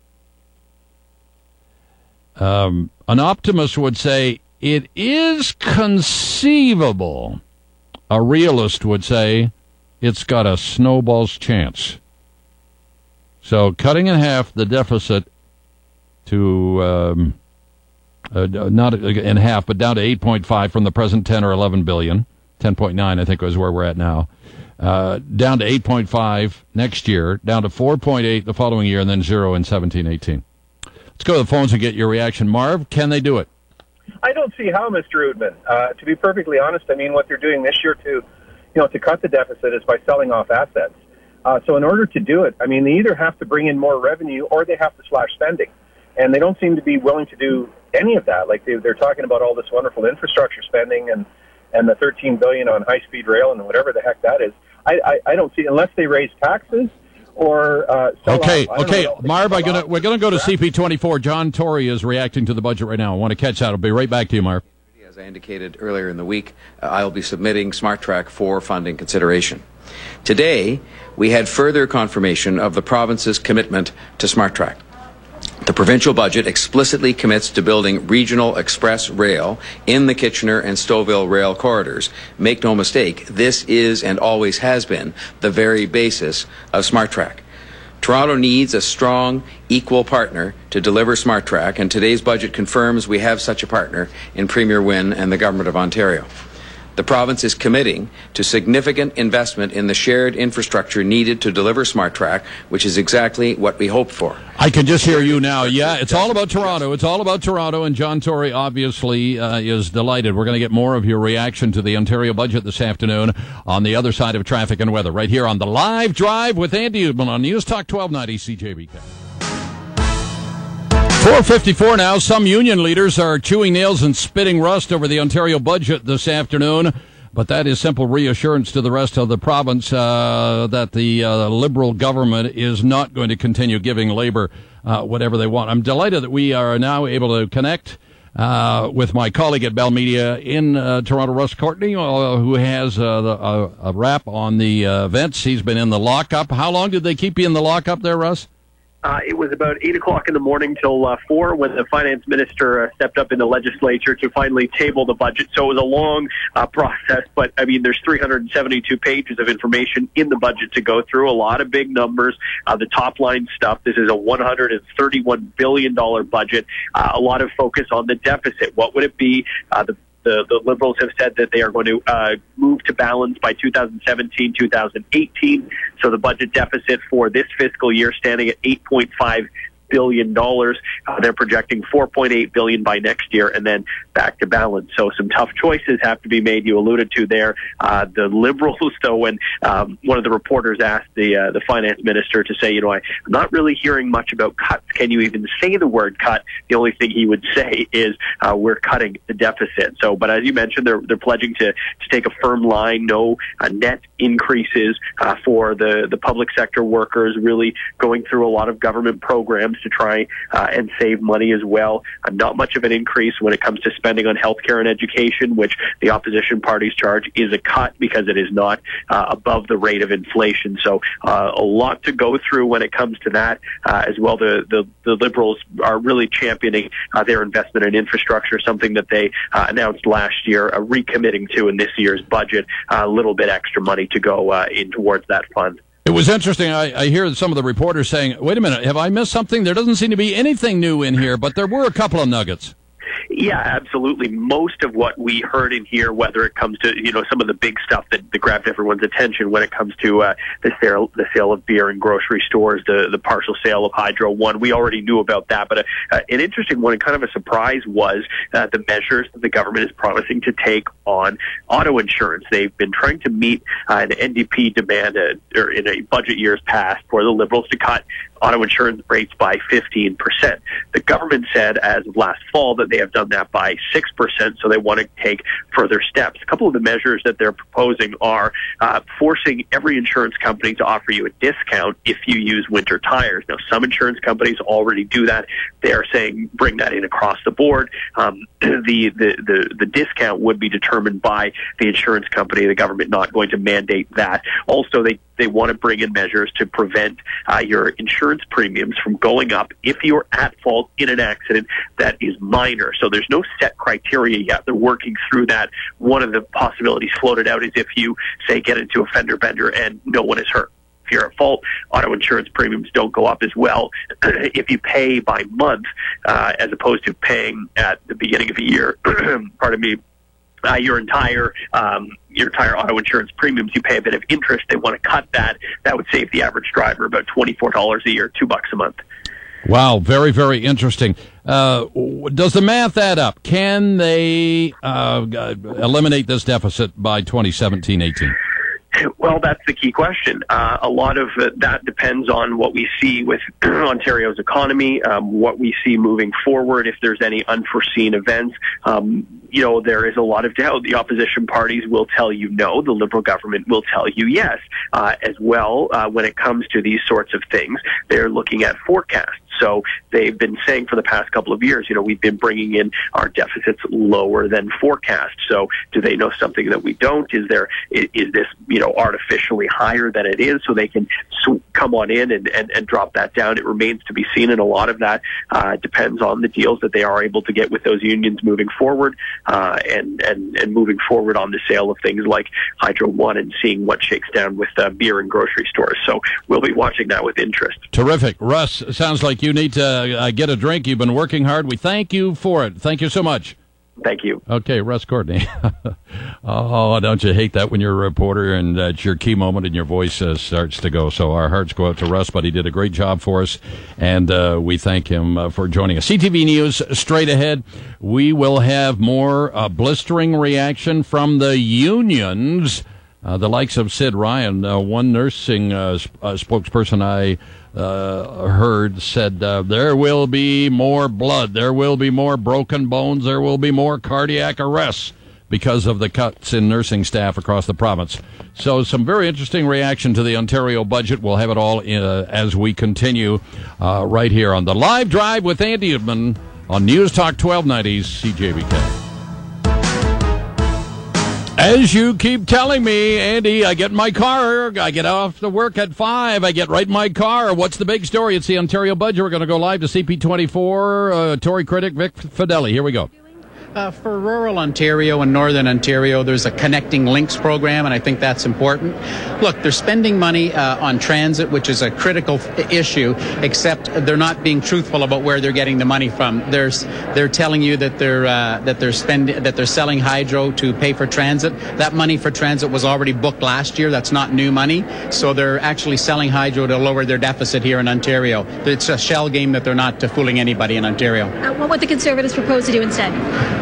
B: Um, an optimist would say it is conceivable. A realist would say it's got a snowball's chance. So cutting in half the deficit to, um, uh, not in half, but down to eight point five from the present ten or eleven billion, ten point nine I think is where we're at now, uh, down to eight point five next year, down to four point eight the following year, and then zero in seventeen eighteen. Let's go to the phones and get your reaction. Marv, can they do it?
Q: I don't see how, Mister Oudman. Uh, to be perfectly honest, I mean, what they're doing this year to, you know, to cut the deficit is by selling off assets. Uh, so in order to do it, I mean, they either have to bring in more revenue or they have to slash spending. And they don't seem to be willing to do any of that. Like they, they're talking about all this wonderful infrastructure spending and, and the thirteen billion dollars on high-speed rail and whatever the heck that is. I, I, I don't see, unless they raise taxes or uh, sell
B: okay,
Q: off,
B: okay,
Q: know,
B: Marv, I gonna, we're going to go to C P twenty-four. John Tory is reacting to the budget right now. I want to catch that. I'll be right back to you, Marv.
R: As I indicated earlier in the week, uh, I'll be submitting SmartTrack for funding consideration. Today, we had further confirmation of the province's commitment to SmartTrack. The provincial budget explicitly commits to building regional express rail in the Kitchener and Stouffville rail corridors. Make no mistake, this is and always has been the very basis of SmartTrack. Toronto needs a strong, equal partner to deliver SmartTrack, and today's budget confirms we have such a partner in Premier Wynne and the Government of Ontario. The province is committing to significant investment in the shared infrastructure needed to deliver SmartTrack, which is exactly what we hoped for.
B: I can just hear you now. Yeah, it's all about Toronto. It's all about Toronto, and John Tory obviously uh, is delighted. We're going to get more of your reaction to the Ontario budget this afternoon on the other side of traffic and weather, right here on the Live Drive with Andy Oudman on News Talk twelve ninety C J B K. four fifty-four now. Some union leaders are chewing nails and spitting rust over the Ontario budget this afternoon, but that is simple reassurance to the rest of the province uh, that the uh, Liberal government is not going to continue giving Labour uh, whatever they want. I'm delighted that we are now able to connect uh, with my colleague at Bell Media in uh, Toronto, Russ Courtney, uh, who has uh, the, uh, a wrap on the uh, events. He's been in the lockup. How long did they keep you in the lockup there, Russ?
S: Uh, it was about eight o'clock in the morning till uh, four when the finance minister uh, stepped up in the legislature to finally table the budget. So it was a long uh, process, but I mean, there's three hundred seventy-two pages of information in the budget to go through, a lot of big numbers, uh, the top line stuff. This is a one hundred thirty-one billion dollars budget, uh, a lot of focus on the deficit. What would it be? Uh, the The, the Liberals have said that they are going to uh, move to balance by two thousand seventeen, two thousand eighteen. So the budget deficit for this fiscal year standing at eight point five billion dollars. Uh, they're projecting four point eight billion dollars by next year and then back to balance. So some tough choices have to be made. You alluded to there. Uh, the Liberals, though, when um, one of the reporters asked the uh, the finance minister to say, you know, I, I'm not really hearing much about cuts. Can you even say the word cut? The only thing he would say is uh, we're cutting the deficit. So, but as you mentioned, they're they're pledging to, to take a firm line, no uh, net increases uh, for the, the public sector workers, really going through a lot of government programs to try uh, and save money as well. Uh, not much of an increase when it comes to spending on healthcare and education, which the opposition parties charge is a cut because it is not uh, above the rate of inflation. So uh, a lot to go through when it comes to that. Uh, as well, the, the, the Liberals are really championing uh, their investment in infrastructure, something that they uh, announced last year, uh, recommitting to in this year's budget, uh, a little bit extra money to go uh, in towards that fund.
B: It was interesting. I, I hear some of the reporters saying, wait a minute, have I missed something? There doesn't seem to be anything new in here, but there were a couple of nuggets.
S: Yeah, absolutely. Most of what we heard in here, whether it comes to, you know, some of the big stuff that, that grabbed everyone's attention when it comes to uh, the sale the sale of beer in grocery stores, the, the partial sale of Hydro One, we already knew about that. But uh, an interesting one and kind of a surprise was uh, the measures that the government is promising to take on auto insurance. They've been trying to meet uh, an N D P demand uh, or in a budget years past for the Liberals to cut auto insurance rates by fifteen percent. The government said as of last fall that they have done that by six percent, so they want to take further steps. A couple of the measures that they're proposing are uh, forcing every insurance company to offer you a discount if you use winter tires. Now, some insurance companies already do that. They're saying bring that in across the board. Um, the, the, the, the discount would be determined by the insurance company, the government not going to mandate that. Also, they They want to bring in measures to prevent uh, your insurance premiums from going up if you're at fault in an accident that is minor. So there's no set criteria yet. They're working through that. One of the possibilities floated out is if you, say, get into a fender bender and no one is hurt. If you're at fault, auto insurance premiums don't go up as well. If you pay by month, uh, as opposed to paying at the beginning of the year, pardon me, Uh, your entire um, your entire auto insurance premiums, you pay a bit of interest. They want to cut that. That would save the average driver about twenty-four dollars a year, two bucks a month.
B: Wow, very, very interesting. Uh, does the math add up? Can they uh, eliminate this deficit by twenty seventeen eighteen?
S: Well, that's the key question. Uh, a lot of uh, that depends on what we see with Ontario's economy, um, what we see moving forward, if there's any unforeseen events. Um, you know, there is a lot of doubt. The opposition parties will tell you no. The Liberal government will tell you yes. Uh, as well, uh, when it comes to these sorts of things, they're looking at forecasts. So they've been saying for the past couple of years, you know, we've been bringing in our deficits lower than forecast. So do they know something that we don't? Is there, is, is this, you know, artificially higher than it is so they can sw- come on in and, and, and drop that down? It remains to be seen. And a lot of that uh, depends on the deals that they are able to get with those unions moving forward uh, and, and, and moving forward on the sale of things like Hydro One and seeing what shakes down with uh, beer and grocery stores. So we'll be watching that with interest.
B: Terrific. Russ, sounds like you need to uh, get a drink. You've been working hard. We thank you for it. Thank you so much.
S: Thank you.
B: Okay, Russ Courtney. Oh, don't you hate that when you're a reporter and uh, it's your key moment and your voice uh, starts to go? So our hearts go out to Russ, but he did a great job for us, and uh, we thank him uh, for joining us. C T V News straight ahead. We will have more uh, blistering reaction from the unions. Uh, the likes of Sid Ryan, uh, one nursing uh, sp- uh, spokesperson I uh, heard said, uh, there will be more blood, there will be more broken bones, there will be more cardiac arrests because of the cuts in nursing staff across the province. So some very interesting reaction to the Ontario budget. We'll have it all in, uh, as we continue uh, right here on the Live Drive with Andy Udman on News Talk twelve ninety C J B K. As you keep telling me, Andy, I get in my car, I get off to work at five, I get right in my car. What's the big story? It's the Ontario budget. We're going to go live to C P twenty-four, uh, Tory critic Vic Fedeli. Here we go.
T: Uh, for rural Ontario and northern Ontario, there's a Connecting Links program, and I think that's important. Look, they're spending money uh, on transit, which is a critical f- issue, except they're not being truthful about where they're getting the money from. There's, they're telling you that they're uh, that they're spending that they're selling hydro to pay for transit. That money for transit was already booked last year. That's not new money. So they're actually selling hydro to lower their deficit here in Ontario. It's a shell game that they're not uh, fooling anybody in Ontario.
U: Uh, what would the Conservatives propose to do instead?
T: Uh,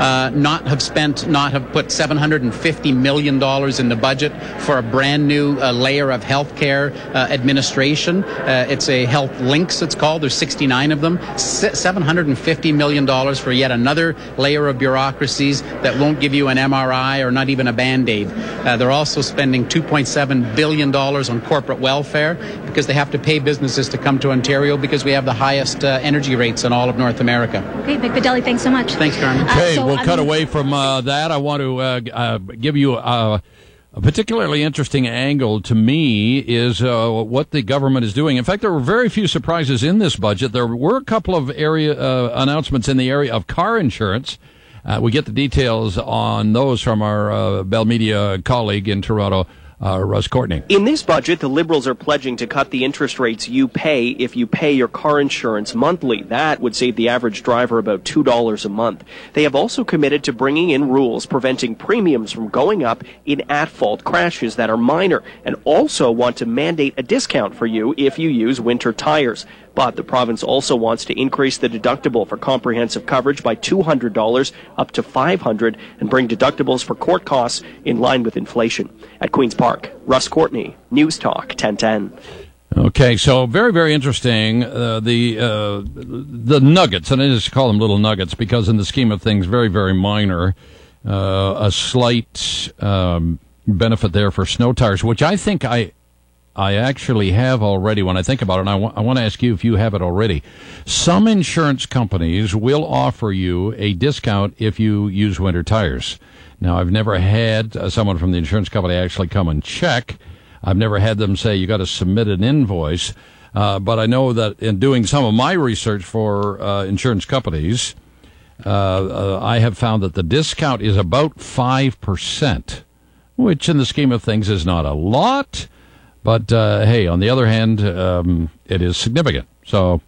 T: uh, not have spent, not have put seven hundred fifty million dollars in the budget for a brand new uh, layer of healthcare uh, administration. Uh, it's a Health Links, it's called. There's sixty-nine of them. S- seven hundred fifty million dollars for yet another layer of bureaucracies that won't give you an M R I or not even a Band-Aid. Uh, they're also spending two point seven billion dollars on corporate welfare because they have to pay businesses to come to Ontario because we have the highest uh, energy rates in all of North America.
N: Okay, Vic Fideli, thanks so much.
T: Thanks, Carmen.
B: Okay,
N: Uh, so,
B: we'll
N: I
B: cut
N: mean-
B: away from uh, that. I want to uh, uh, give you uh, a particularly interesting angle to me is uh, what the government is doing. In fact, there were very few surprises in this budget. There were a couple of area uh, announcements in the area of car insurance. Uh, we get the details on those from our uh, Bell Media colleague in Toronto, uh, Russ Courtney.
O: In this budget, the Liberals are pledging to cut the interest rates you pay if you pay your car insurance monthly. That would save the average driver about two dollars a month. They have also committed to bringing in rules preventing premiums from going up in at-fault crashes that are minor, and also want to mandate a discount for you if you use winter tires. But the province also wants to increase the deductible for comprehensive coverage by two hundred dollars up to five hundred dollars and bring deductibles for court costs in line with inflation. At Queen's Park, Russ Courtney, News Talk ten ten.
B: Okay, so very, very interesting. Uh, the uh, the nuggets, and I just call them little nuggets because in the scheme of things, very, very minor. Uh, a slight um, benefit there for snow tires, which I think I... I actually have already when I think about it, and I, w- I want to ask you if you have it already. Some insurance companies will offer you a discount if you use winter tires. Now, I've never had uh, someone from the insurance company actually come and check. I've never had them say you got to submit an invoice. Uh, but I know that in doing some of my research for uh, insurance companies, uh, uh, I have found that the discount is about five percent, which in the scheme of things is not a lot. But, uh, hey, on the other hand, um, it is significant. So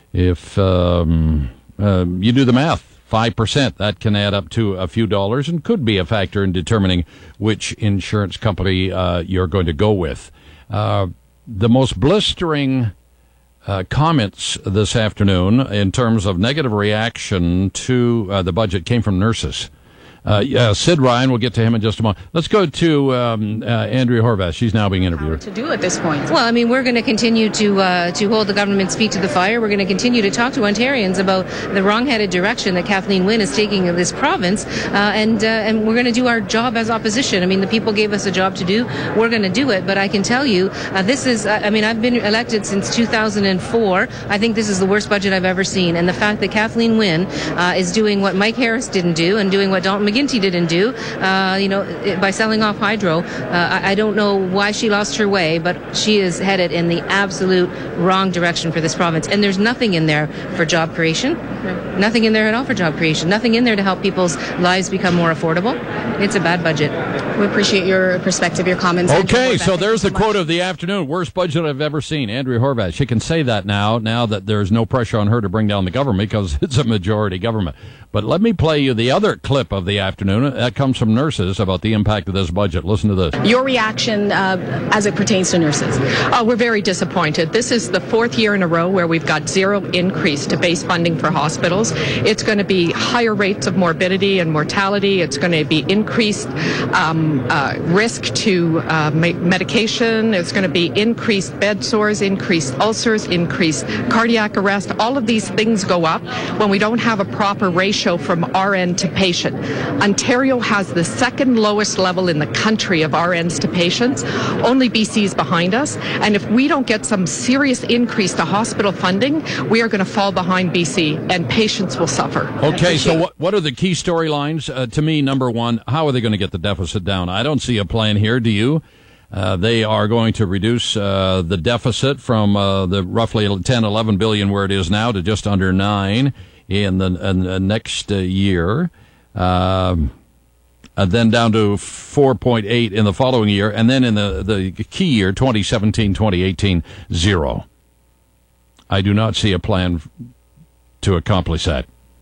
B: if um, uh, you do the math, five percent, that can add up to a few dollars and could be a factor in determining which insurance company uh, you're going to go with. Uh, the most blistering uh, comments this afternoon in terms of negative reaction to uh, the budget came from nurses. Uh, yeah, Sid Ryan, we'll get to him in just a moment. Let's go to um, uh, Andrea Horvath. She's now being interviewed.
E: To do at this point. Well, I mean, we're going to continue to uh, to hold the government's feet to the fire. We're going to continue to talk to Ontarians about the wrong-headed direction that Kathleen Wynne is taking of this province, uh, and uh, and we're going to do our job as opposition. I mean, the people gave us a job to do. We're going to do it. But I can tell you, uh, this is. Uh, I mean, I've been elected since two thousand four. I think this is the worst budget I've ever seen. And the fact that Kathleen Wynne uh, is doing what Mike Harris didn't do and doing what Dalton McGuinty didn't do, uh, you know, by selling off Hydro. Uh, I, I don't know why she lost her way, but she is headed in the absolute wrong direction for this province. And there's nothing in there for job creation. Right. Nothing in there at all for job creation. Nothing in there to help people's lives become more affordable. It's a bad budget.
M: We appreciate your perspective, your comments.
B: Okay, so there's the quote of the afternoon. Worst budget I've ever seen. Andrea Horvath. She can say that now, now that there's no pressure on her to bring down the government because it's a majority government. But let me play you the other clip of the afternoon. That comes from nurses about the impact of this budget. Listen to this.
U: Your reaction uh, as it pertains to nurses? Uh, we're very disappointed. This is the fourth year in a row where we've got zero increase to base funding for hospitals. It's going to be higher rates of morbidity and mortality. It's going to be increased um, uh, risk to uh, me- medication. It's going to be increased bed sores, increased ulcers, increased cardiac arrest. All of these things go up when we don't have a proper ratio from R N to patient. Ontario has the second lowest level in the country of R Ns to patients. Only B C is behind us. And if we don't get some serious increase to hospital funding, we are going to fall behind B C and patients will suffer.
B: Okay, so what, what are the key storylines? Uh, to me, number one, how are they going to get the deficit down? I don't see a plan here. Do you? Uh, they are going to reduce uh, the deficit from uh, the roughly ten, eleven billion where it is now to just under nine in the, in the next uh, year. Um, and then down to four point eight in the following year, and then in the, the key year, twenty seventeen, twenty eighteen, zero. I do not see a plan to accomplish that.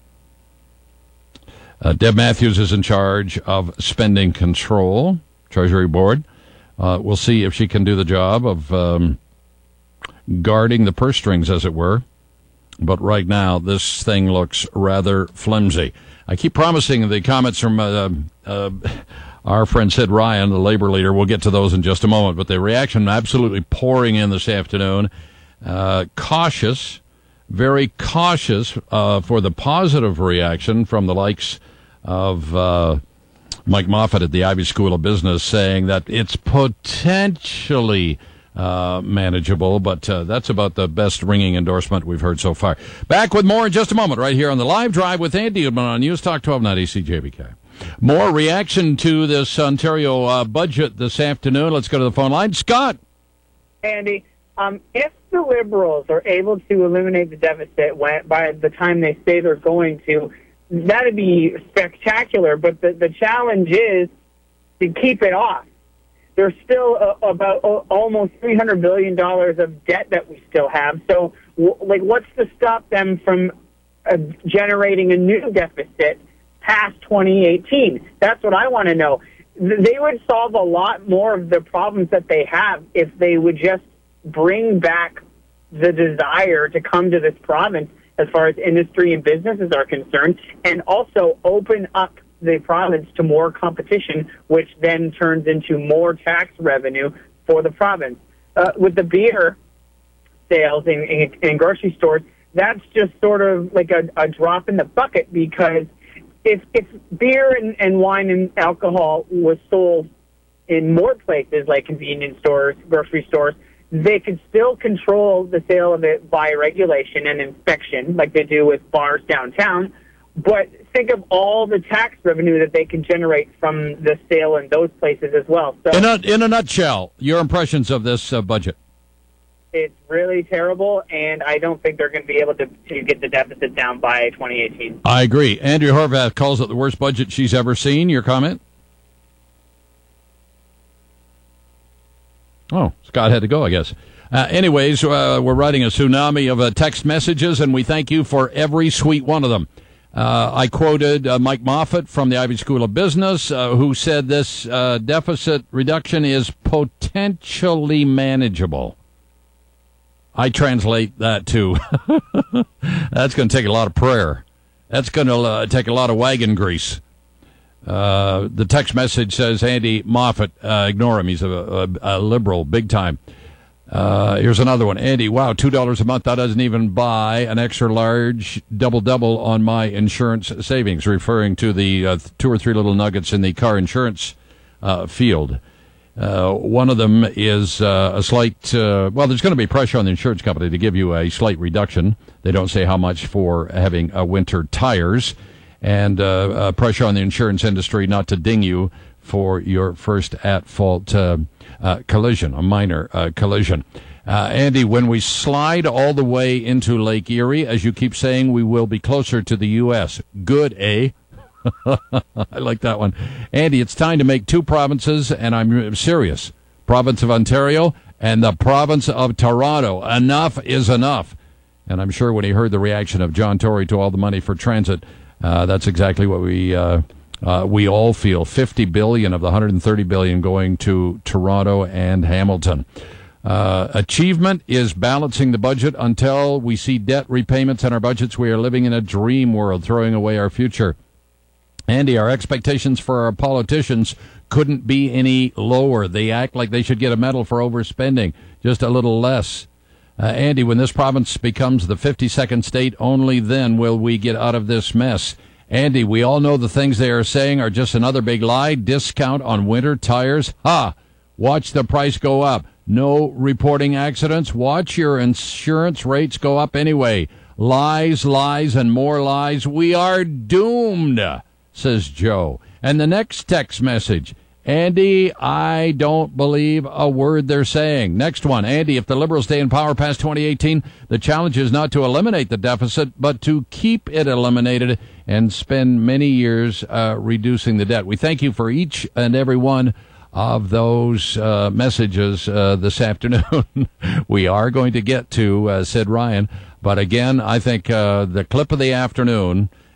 B: Uh, Deb Matthews is in charge of spending control, Treasury Board. Uh, we'll see if she can do the job of um, guarding the purse strings, as it were. But right now, this thing looks rather flimsy. I keep promising the comments from uh, uh, our friend Sid Ryan, the labor leader. We'll get to those in just a moment. But the reaction absolutely pouring in this afternoon. Uh, cautious, very cautious uh, for the positive reaction from the likes of uh, Mike Moffat at the Ivy School of Business, saying that it's potentially uh, manageable, but uh, that's about the best ringing endorsement we've heard so far. Back with more in just a moment, right here on the Live Drive with Andy Udman on News Talk twelve ninety C J B K. More reaction to this Ontario uh, budget this afternoon. Let's go to the phone line. Scott.
C: Andy, um, if the Liberals are able to eliminate the deficit when, by the time they say they're going to, that'd be spectacular. But the, the challenge is to keep it off. There's still a, about a, almost three hundred billion dollars of debt that we still have. So, w- like, what's to stop them from uh, generating a new deficit past twenty eighteen? That's what I want to know. They would solve a lot more of the problems that they have if they would just bring back the desire to come to this province as far as industry and businesses are concerned, and also open up the province to more competition, which then turns into more tax revenue for the province. Uh, with the beer sales in, in, in grocery stores, that's just sort of like a, a drop in the bucket, because if, if beer and, and wine and alcohol was sold in more places like convenience stores, grocery stores, they could still control the sale of it by regulation and inspection like they do with bars downtown. But think of all the tax revenue that they can generate from the sale in those places as well. So
B: in a, in a nutshell, your impressions of this uh, budget?
C: It's really terrible, and I don't think they're going to be able to, to get the deficit down by twenty eighteen.
B: I agree. Andrea Horwath calls it the worst budget she's ever seen. Your comment? Oh, Scott had to go, I guess. Uh, anyways, uh, we're writing a tsunami of uh, text messages, and we thank you for every sweet one of them. Uh, I quoted uh, Mike Moffat from the Ivy School of Business, uh, who said this uh, deficit reduction is potentially manageable. I translate that to, that's going to take a lot of prayer. That's going to uh, take a lot of wagon grease. Uh, the text message says, Andy Moffat, uh, ignore him. He's a, a, a liberal, big time. Uh, here's another one. Andy, wow, two dollars a month. That doesn't even buy an extra large double-double on my insurance savings, referring to the uh, two or three little nuggets in the car insurance uh, field. Uh, one of them is uh, a slight, uh, well, there's going to be pressure on the insurance company to give you a slight reduction. They don't say how much for having uh, winter tires, and uh, uh, pressure on the insurance industry not to ding you for your first at-fault uh, uh, collision, a minor uh, collision. Uh, Andy, when we slide all the way into Lake Erie, as you keep saying, we will be closer to the U S. Good, eh? I like that one. Andy, it's time to make two provinces, and I'm serious. Province of Ontario and the province of Toronto. Enough is enough. And I'm sure when he heard the reaction of John Tory to all the money for transit, uh, that's exactly what we uh, uh, we all feel. fifty billion dollars of the one hundred thirty billion dollars going to Toronto and Hamilton. Uh, achievement is balancing the budget until we see debt repayments in our budgets. We are living in a dream world, throwing away our future. Andy, our expectations for our politicians couldn't be any lower. They act like they should get a medal for overspending, just a little less. Uh, Andy, when this province becomes the fifty-second state, only then will we get out of this mess. Andy, we all know the things they are saying are just another big lie. Discount on winter tires. Ha! Watch the price go up. No reporting accidents. Watch your insurance rates go up anyway. Lies, lies, and more lies. We are doomed, says Joe. And the next text message, Andy, I don't believe a word they're saying. Next one, Andy, if the Liberals stay in power past twenty eighteen, the challenge is not to eliminate the deficit, but to keep it eliminated and spend many years uh, reducing the debt. We thank you for each and every one of those uh, messages uh, this afternoon. We are going to get to uh, Sid Ryan, but again, I think uh, the clip of the afternoon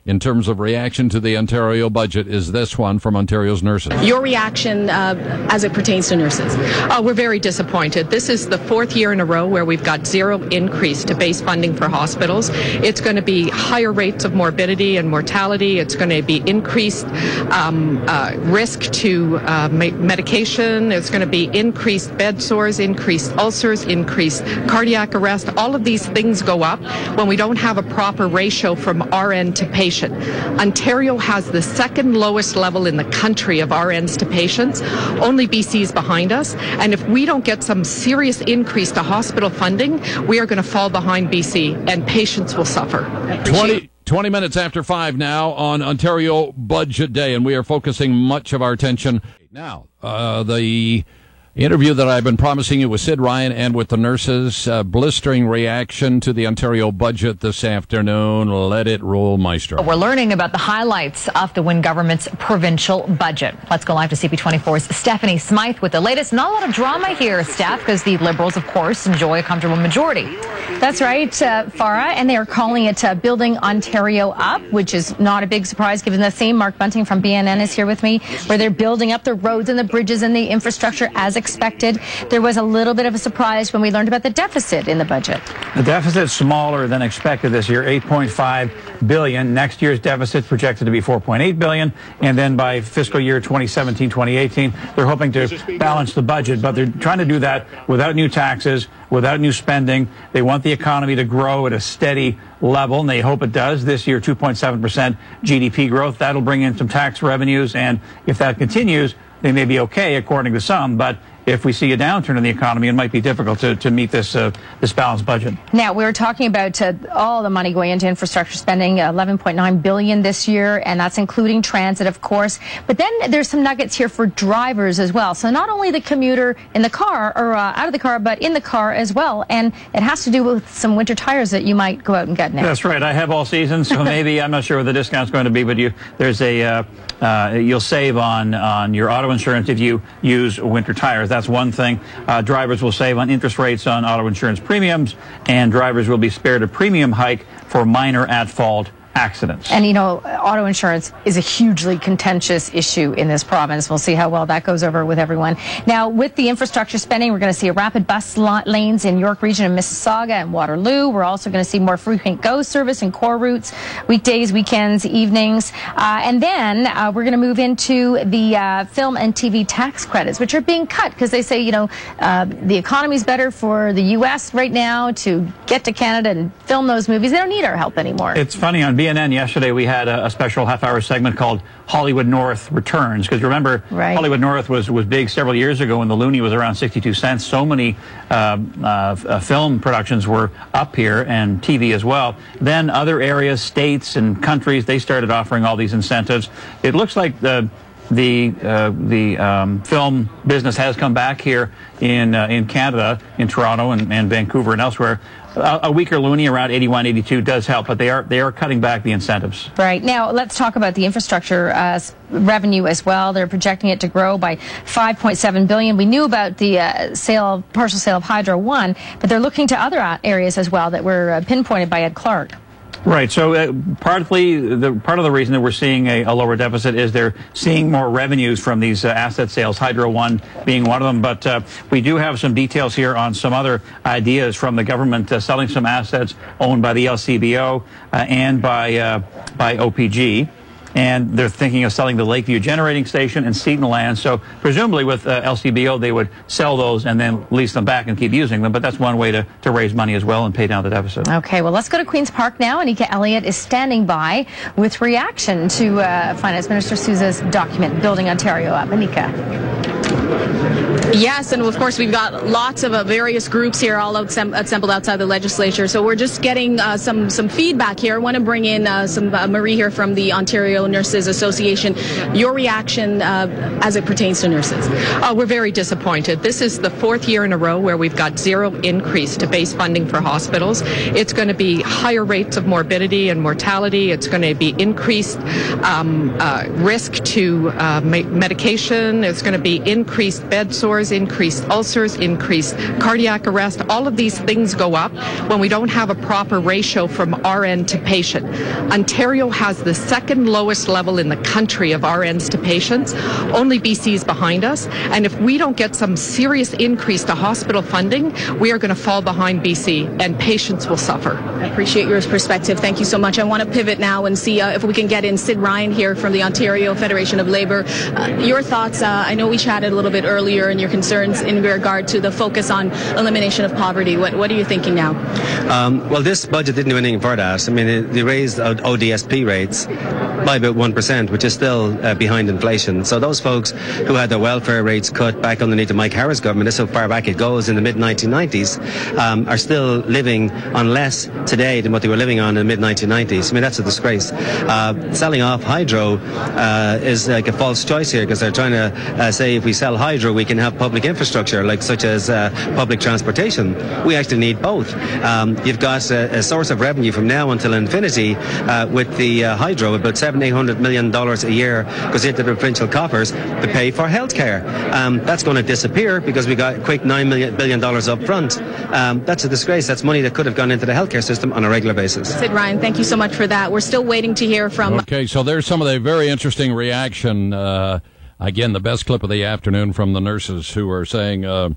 B: in terms of reaction to the Ontario budget is this one from Ontario's nurses.
U: Your reaction uh, as it pertains to nurses. Uh, we're very disappointed. This is the fourth year in a row where we've got zero increase to base funding for hospitals. It's going to be higher rates of morbidity and mortality. It's going to be increased um, uh, risk to uh, me- medication. It's going to be increased bed sores, increased ulcers, increased cardiac arrest. All of these things go up when we don't have a proper ratio from R N to patient. Ontario has the second lowest level in the country of R Ns to patients. Only B C is behind us. And if we don't get some serious increase to hospital funding, we are going to fall behind B C and patients will suffer.
B: twenty, twenty minutes after five now on Ontario Budget Day, and we are focusing much of our attention now. Uh, the interview that I've been promising you with Sid Ryan and with the nurses, uh, blistering reaction to the Ontario budget this afternoon. Let it roll, Maestro.
D: We're learning about the highlights of the Wynne government's provincial budget. Let's go live to C P twenty-four's Stephanie Smythe with the latest. Not a lot of drama here, Steph, because the Liberals, of course, enjoy a comfortable majority.
M: That's right, uh, Farah, and they are calling it uh, Building Ontario Up, which is not a big surprise given the theme. Mark Bunting from B N N is here with me, where they're building up the roads and the bridges and the infrastructure as expected. There was a little bit of a surprise when we learned about the deficit in the budget.
A: The deficit's smaller than expected this year, eight point five billion dollars. Next year's deficit projected to be four point eight billion dollars, and then by fiscal year twenty seventeen twenty eighteen, they're hoping to balance the budget, but they're trying to do that without new taxes, without new spending. They want the economy to grow at a steady level, and they hope it does. This year, two point seven percent G D P growth. That'll bring in some tax revenues, and if that continues, they may be okay, according to some, but if we see a downturn in the economy, it might be difficult to, to meet this uh, this balanced budget.
M: Now, we were talking about uh, all the money going into infrastructure spending, eleven point nine billion dollars this year, and that's including transit, of course. But then there's some nuggets here for drivers as well. So not only the commuter in the car or uh, out of the car, but in the car as well. And it has to do with some winter tires that you might go out and get now.
A: That's right. I have all seasons, so maybe, I'm not sure what the discount's going to be, but you there's a uh, uh, you'll save on, on your auto insurance if you use winter tires. That's one thing. Uh, drivers will save on interest rates on auto insurance premiums, and drivers will be spared a premium hike for minor at-fault accidents.
M: And, you know, auto insurance is a hugely contentious issue in this province. We'll see how well that goes over with everyone. Now, with the infrastructure spending, we're going to see a rapid bus lanes in York Region and Mississauga and Waterloo. We're also going to see more frequent GO service and core routes, weekdays, weekends, evenings. Uh, and then uh, we're going to move into the uh, film and T V tax credits, which are being cut because they say, you know, uh, the economy's better for the U S right now to get to Canada and film those movies. They don't need our help anymore.
A: It's funny, on B N N yesterday we had a, a special half-hour segment called Hollywood North Returns, because remember, right. Hollywood North was, was big several years ago when the loonie was around sixty-two cents. So many uh, uh, film productions were up here, and T V as well. Then other areas, states and countries, they started offering all these incentives. It looks like the the uh, the um, film business has come back here in uh, in Canada, in Toronto and, and Vancouver and elsewhere. A, a weaker loonie around eighty-one, eighty-two does help, but they are they are cutting back the incentives.
M: Right. Now, let's talk about the infrastructure uh, revenue as well. They're projecting it to grow by five point seven billion dollars. We knew about the uh, sale, partial sale of Hydro One, but they're looking to other areas as well that were uh, pinpointed by Ed Clark.
A: Right. So uh, partly, the part of the reason that we're seeing a, a lower deficit is they're seeing more revenues from these uh, asset sales, Hydro One being one of them. But uh, we do have some details here on some other ideas from the government uh, selling some assets owned by the L C B O uh, and by uh, by O P G. And they're thinking of selling the Lakeview Generating Station and Seton Land. So presumably with uh, L C B O, they would sell those and then lease them back and keep using them. But that's one way to, to raise money as well and pay down the deficit.
M: Okay, well, let's go to Queen's Park now. Anika Elliott is standing by with reaction to uh, Finance Minister Sousa's document, Building Ontario Up. Anika.
U: Yes, and of course we've got lots of uh, various groups here all assembled outside the legislature. So we're just getting uh, some some feedback here. I want to bring in uh, some uh, Marie here from the Ontario Nurses Association. Your reaction uh, as it pertains to nurses? Uh, we're very disappointed. This is the fourth year in a row where we've got zero increase to base funding for hospitals. It's going to be higher rates of morbidity and mortality. It's going to be increased um, uh, risk to uh, medication. It's going to be increased increased bed sores, increased ulcers, increased cardiac arrest. All of these things go up when we don't have a proper ratio from R N to patient. Ontario has the second lowest level in the country of R Ns to patients. Only B C is behind us. And if we don't get some serious increase to hospital funding, we are going to fall behind B C, and patients will suffer.
H: I appreciate your perspective. Thank you so much. I want to pivot now and see uh, if we can get in Sid Ryan here from the Ontario Federation of Labour. Uh, your thoughts, uh, I know we chatted a little bit earlier, and your concerns in regard to the focus on elimination of poverty. What, what are you thinking now?
V: Um, well, this budget didn't do anything for that. I mean, it, they raised O D S P rates by about one percent, which is still uh, behind inflation. So those folks who had their welfare rates cut back underneath the Mike Harris government, this is how far back it goes, in the mid nineteen nineties, um, are still living on less today than what they were living on in the mid nineteen nineties. I mean, that's a disgrace. Uh, selling off hydro uh, is like a false choice here, because they're trying to uh, say if we sell hydro, we can have public infrastructure, like such as uh, public transportation. We actually need both. Um, you've got a, a source of revenue from now until infinity uh, with the uh, hydro. About seven, eight hundred million dollars a year goes into the provincial coffers to pay for healthcare. Um, that's going to disappear because we got a quick nine million billion dollars up front. Um, that's a disgrace. That's money that could have gone into the healthcare system on a regular basis.
H: Sid Ryan, thank you so much for that. We're still waiting to hear from.
B: Okay, so there's some of the very interesting reaction. Uh, again, the best clip of the afternoon from the nurses who are saying uh,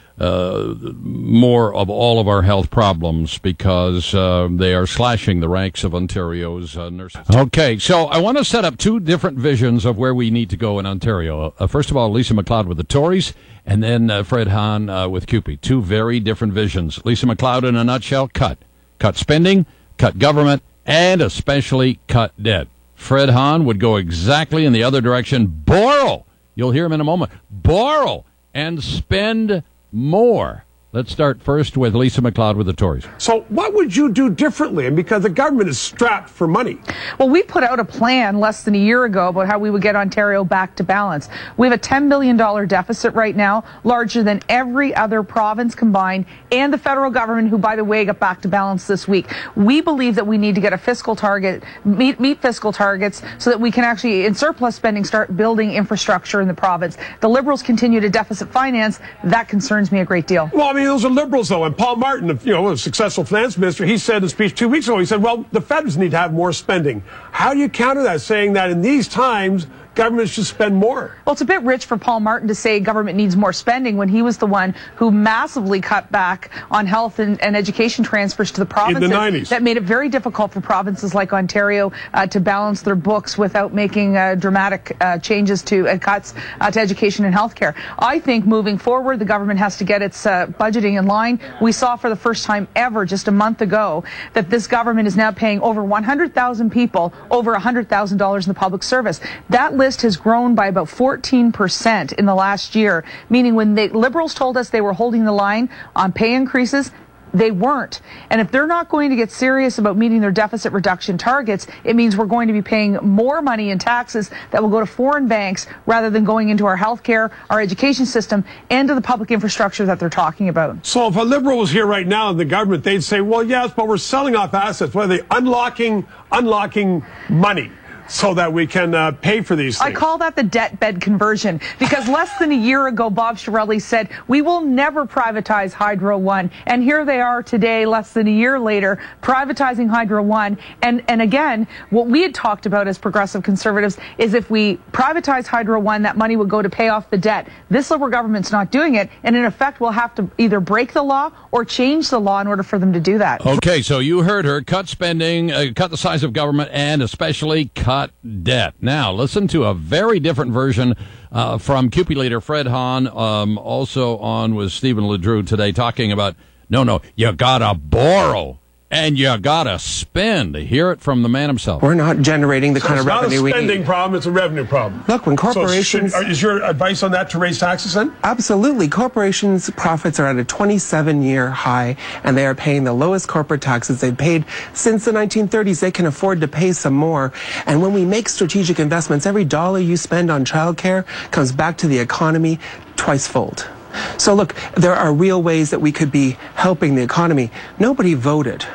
B: uh, more of all of our health problems because uh, they are slashing the ranks of Ontario's uh, nurses. Okay, so I want to set up two different visions of where we need to go in Ontario. Uh, first of all, Lisa MacLeod with the Tories, and then uh, Fred Hahn uh, with C U P E. Two very different visions. Lisa MacLeod, in a nutshell, cut. Cut spending, cut government, and especially cut debt. Fred Hahn would go exactly in the other direction. Borrow. You'll hear him in a moment. Borrow and spend more. Let's start first with Lisa MacLeod with the Tories.
W: So what would you do differently? And because the government is strapped for money.
X: Well, we put out a plan less than a year ago about how we would get Ontario back to balance. We have a ten billion dollars deficit right now, larger than every other province combined, and the federal government, who, by the way, got back to balance this week. We believe that we need to get a fiscal target, meet, meet fiscal targets, so that we can actually, in surplus spending, start building infrastructure in the province. The Liberals continue to deficit finance. That concerns me a great deal.
W: Well, I mean, those are Liberals, though. And Paul Martin, you know, a successful finance minister, he said in a speech two weeks ago, he said, well, the feds need to have more spending. How do you counter that, saying that in these times, government should spend more?
X: Well, it's a bit rich for Paul Martin to say government needs more spending when he was the one who massively cut back on health and, and education transfers to the provinces.
W: In the nineties.
X: That made it very difficult for provinces like Ontario uh, to balance their books without making uh, dramatic uh, changes to uh, cuts uh, to education and health care. I think moving forward, the government has to get its uh, budgeting in line. We saw for the first time ever just a month ago that this government is now paying over one hundred thousand people over one hundred thousand dollars in the public service. That list has grown by about fourteen percent in the last year, meaning when the Liberals told us they were holding the line on pay increases, they weren't. And if they're not going to get serious about meeting their deficit reduction targets, it means we're going to be paying more money in taxes that will go to foreign banks rather than going into our healthcare, our education system, and to the public infrastructure that they're talking about.
W: So if a Liberal was here right now in the government, they'd say, well, yes, but we're selling off assets. What are they? Unlocking, unlocking money so that we can uh, pay for these things.
X: I call that the debt bed conversion, because less than a year ago, Bob Chiarelli said, we will never privatize Hydro One. And here they are today, less than a year later, privatizing Hydro One. And, and again, what we had talked about as progressive conservatives is if we privatize Hydro One, that money would go to pay off the debt. This Liberal government's not doing it, and in effect, we'll have to either break the law or change the law in order for them to do that.
B: Okay, so you heard her. Cut spending, uh, cut the size of government, and especially cut debt. Now, listen to a very different version uh, from C U P E leader Fred Hahn, um, also on with Stephen LeDrew today, talking about, no, no, you gotta borrow and you gotta spend. Hear it from the man himself.
Y: We're not generating the
W: so
Y: kind of revenue we need.
W: It's not a spending problem, it's a revenue problem.
Y: Look, when corporations...
W: So should, is your advice on that to raise taxes then?
Y: Absolutely. Corporations' profits are at a twenty-seven year high, and they are paying the lowest corporate taxes they've paid since the nineteen thirties. They can afford to pay some more. And when we make strategic investments, every dollar you spend on childcare comes back to the economy twice-fold. So look, there are real ways that we could be helping the economy. Nobody voted.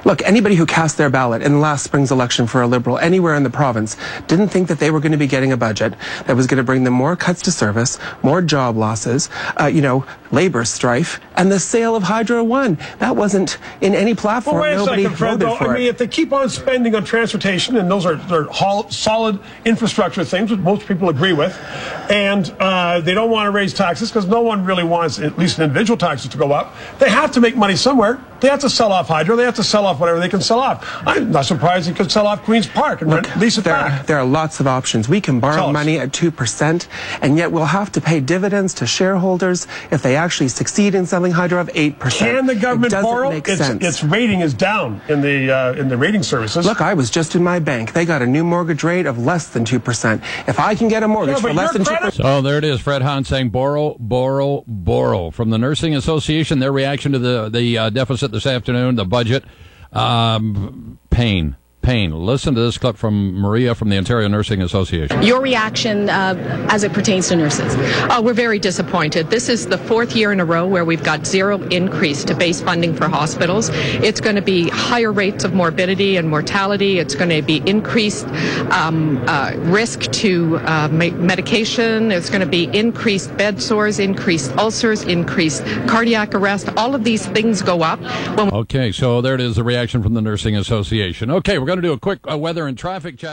Y: Look, anybody who cast their ballot in last spring's election for a Liberal anywhere in the province didn't think that they were going to be getting a budget that was going to bring them more cuts to service, more job losses, uh, you know, labor strife, and the sale of Hydro One. That wasn't in any platform.
W: Well, wait a
Y: Nobody
W: second, Fred,
Y: voted
W: though.
Y: for
W: I mean,
Y: it.
W: if they keep on spending on transportation, and those are, are hol- solid infrastructure things, which most people agree with, and uh, they don't want to raise taxes because no one really wants, at least individual taxes, to go up, they have to make money somewhere. They have to sell off Hydro. They have to sell off whatever they can sell off. I'm not surprised they could sell off Queen's Park and
Y: Look,
W: rent, lease it
Y: there,
W: back.
Y: There are lots of options. We can borrow money at two percent, and yet we'll have to pay dividends to shareholders if they actually succeed in selling Hydro of eight percent.
W: Can the government
Y: it doesn't
W: borrow?
Y: Make
W: its,
Y: sense.
W: its rating is down in the uh, in the rating services.
Y: Look, I was just in my bank. They got a new mortgage rate of less than two percent. If I can get a mortgage
W: Yeah,
Y: for less than two percent.
B: So there it is, Fred Hahn saying borrow, borrow, borrow. From the Nursing Association, their reaction to the, the uh, deficit this afternoon, the budget, um, pain. Pain. Listen to this clip from Maria from the Ontario Nursing Association.
U: Your reaction uh, as it pertains to nurses? Uh, we're very disappointed. This is the fourth year in a row where we've got zero increase to base funding for hospitals. It's going to be higher rates of morbidity and mortality. It's going to be increased um, uh, risk to uh, me- medication. It's going to be increased bed sores, increased ulcers, increased cardiac arrest. All of these things go up. When
B: Okay, so there it is, the reaction from the Nursing Association. Okay, we're going to do a quick uh, weather and traffic check.